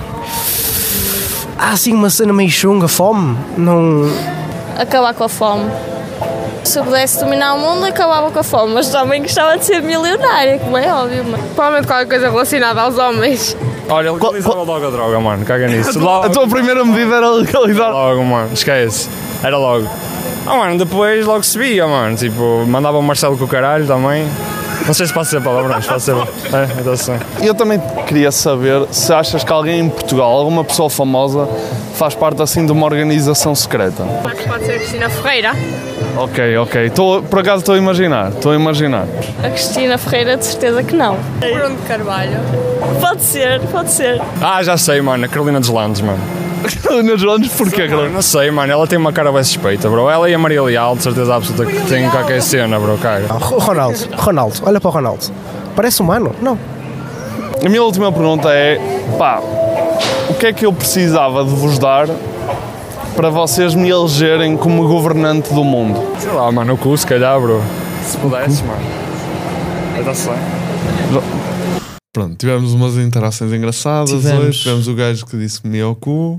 Há assim uma cena meio chunga, fome, não... Acabar com a fome. Se eu pudesse dominar o mundo, acabava com a fome, mas também gostava de ser milionária, como é óbvio. Mas... Provavelmente qualquer coisa relacionada aos homens. Olha, legalizava logo a droga, mano, caga nisso. Logo... A tua primeira medida era legalizar? Logo, mano, esquece. Era logo. Ah, mano, depois logo se via, mano, tipo, mandava o Marcelo com o caralho também. Não sei se pode ser palavrões, pode ser. É, então sim. Eu também queria saber se achas que alguém em Portugal, alguma pessoa famosa, faz parte assim de uma organização secreta. Acho que pode ser a Cristina Ferreira. Ok, ok. Tô, por acaso estou a imaginar, estou a imaginar. A Cristina Ferreira, de certeza que não. Bruno de Carvalho. Pode ser, pode ser. Ah, já sei, mano, a Carolina dos Landes, mano. Carolina dos Landes, porquê, Carolina? Não sei, mano, ela tem uma cara bem suspeita, bro. Ela e a Maria Leal, de certeza absoluta que tem qualquer cena, bro, cara. Ronaldo, Ronaldo, olha para o Ronaldo. Parece humano? Não. A minha última pergunta é, pá, o que é que eu precisava de vos dar para vocês me elegerem como governante do mundo? Sei lá, mano, o cu, se calhar, bro. Se pudesse, mano. Está-se bem. Pronto, tivemos umas interações engraçadas tivemos. hoje. Tivemos o gajo que disse que comia o cu.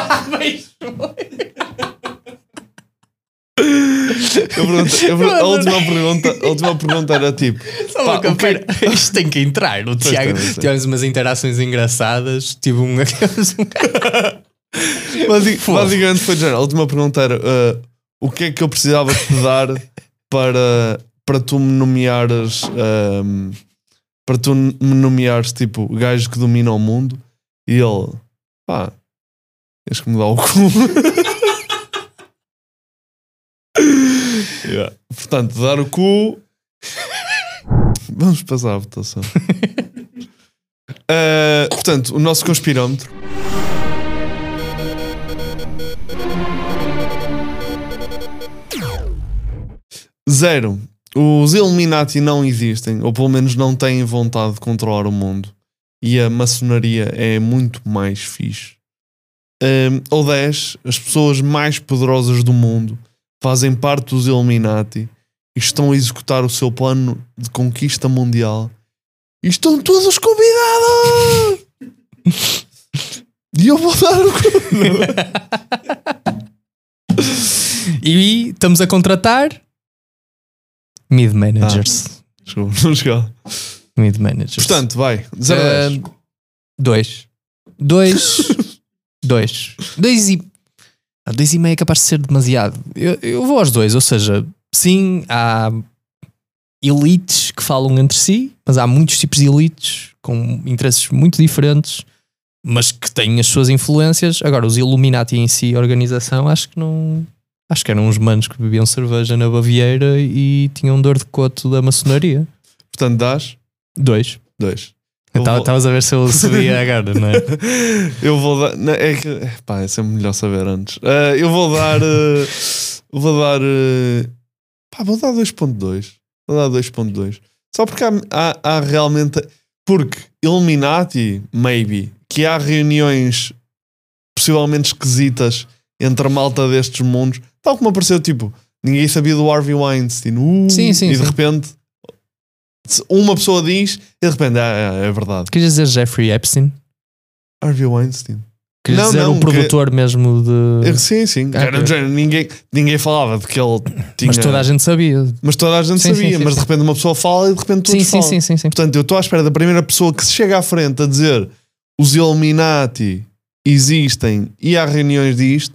eu perguntei, eu perguntei, a, última pergunta, a última pergunta era tipo: pá, que, que... Isto tem que entrar. O Tiago, tivemos umas interações engraçadas. Tive um. Basic, basicamente foi género. A última pergunta era: uh, o que é que eu precisava de te dar para, para tu me nomeares. Um, para tu me nomeares tipo o gajo que domina o mundo? E ele, pá, tens que me dar o cu. Yeah. Portanto, dar o cu. Vamos passar à votação. uh, portanto, o nosso conspirómetro. Zero. Os Illuminati não existem, ou pelo menos não têm vontade de controlar o mundo. E a maçonaria é muito mais fixe. Um, ou dez. As pessoas mais poderosas do mundo fazem parte dos Illuminati e estão a executar o seu plano de conquista mundial. E estão todos convidados! E eu vou dar o cu. E estamos a contratar mid managers. Ah, desculpa, não chegar. Mid managers. Portanto, vai. zero a dez. Uh, dois. Dois. dois. Dois e. Ah, dois e meio é capaz de ser demasiado. Eu, eu vou aos dois, ou seja, sim, há elites que falam entre si, mas há muitos tipos de elites com interesses muito diferentes, mas que têm as suas influências. Agora, os Illuminati em si, a organização, acho que não. Acho que eram uns manos que bebiam cerveja na Baviera e tinham dor de coto da maçonaria. Portanto, dás? Dois. Dois. Estavas vou... a ver se eu subia agora, não é? Eu vou dar. Não, é que. Pá, é sempre melhor saber antes. Uh, eu vou dar. Uh, vou dar. Uh, pá, vou dar dois ponto dois. Vou dar dois ponto dois. Só porque há, há, há realmente. Porque Illuminati, maybe, que há reuniões possivelmente esquisitas entre a malta destes mundos. Tal como apareceu, tipo, ninguém sabia do Harvey Weinstein. Uh, sim, sim, e de sim. repente uma pessoa diz e de repente ah, é, é verdade. Querias dizer Jeffrey Epstein? Harvey Weinstein. Querias não, dizer não, o produtor que... mesmo de... Sim, sim. Ah, era, okay. ninguém, ninguém falava de que ele tinha... Mas toda a gente sabia. Mas toda a gente sim, sabia. Sim, sim, mas sim. De repente uma pessoa fala e de repente todos sim, falam. Sim, sim, sim, sim. Portanto, eu estou à espera da primeira pessoa que se chega à frente a dizer os Illuminati existem e há reuniões disto.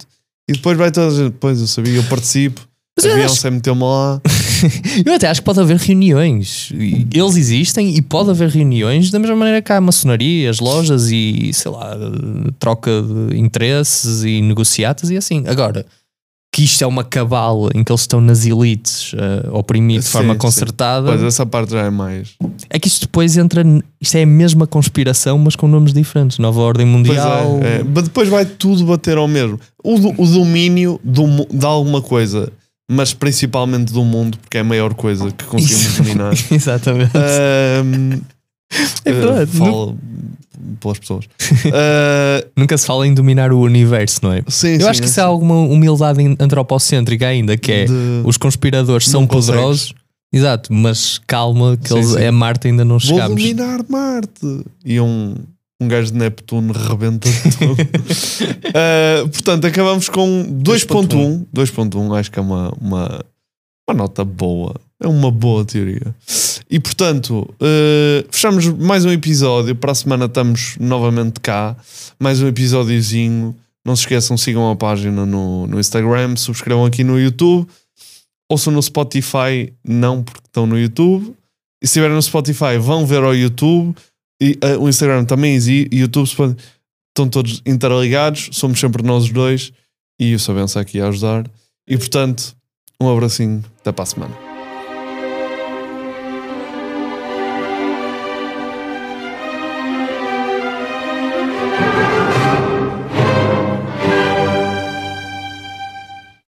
E depois vai toda a gente, pois eu sabia, eu participo. Mas a eu Beyoncé acho- meteu-me lá. Eu até acho que pode haver reuniões. E eles existem e pode haver reuniões da mesma maneira que há maçonaria, as lojas e, sei lá, troca de interesses e negociatas e assim. Agora, que isto é uma cabala em que eles estão nas elites a oprimir de Sim, forma sim. concertada. Pois essa parte já é mais. É que isto depois entra. Isto é a mesma conspiração, mas com nomes diferentes. Nova Ordem Mundial. Pois é, é. Mas depois vai tudo bater ao mesmo. O, do- o domínio do, mu- de alguma coisa, mas principalmente do mundo, porque é a maior coisa que conseguimos Isso. dominar. Exatamente. Ahm, É verdade. eh, falo pelas pessoas. Ah, Nunca se fala em dominar o universo, não é? Sim, Eu sim, acho que é isso é alguma humildade antropocêntrica ainda, que é De- os conspiradores são Não consegues. poderosos. Exato, mas calma que Sim, eles, sim. é Marte ainda não Vou chegámos. dominar Marte. E um, um gajo de Neptuno rebenta tudo. Ah, portanto, acabamos com dois ponto um. dois ponto um, acho que é uma, uma, uma nota boa. É uma boa teoria. E portanto, ah, fechamos mais um episódio. Para a semana estamos novamente cá. Mais um episódiozinho. Não se esqueçam, sigam a página no, no Instagram, subscrevam aqui no YouTube. Ouçam no Spotify, não porque estão no YouTube. E se estiverem no Spotify, vão ver ao YouTube. E uh, o Instagram também existe. E o YouTube, Spotify, estão todos interligados. Somos sempre nós os dois. E o Sabença aqui a ajudar. E portanto, um abracinho. Até para a semana.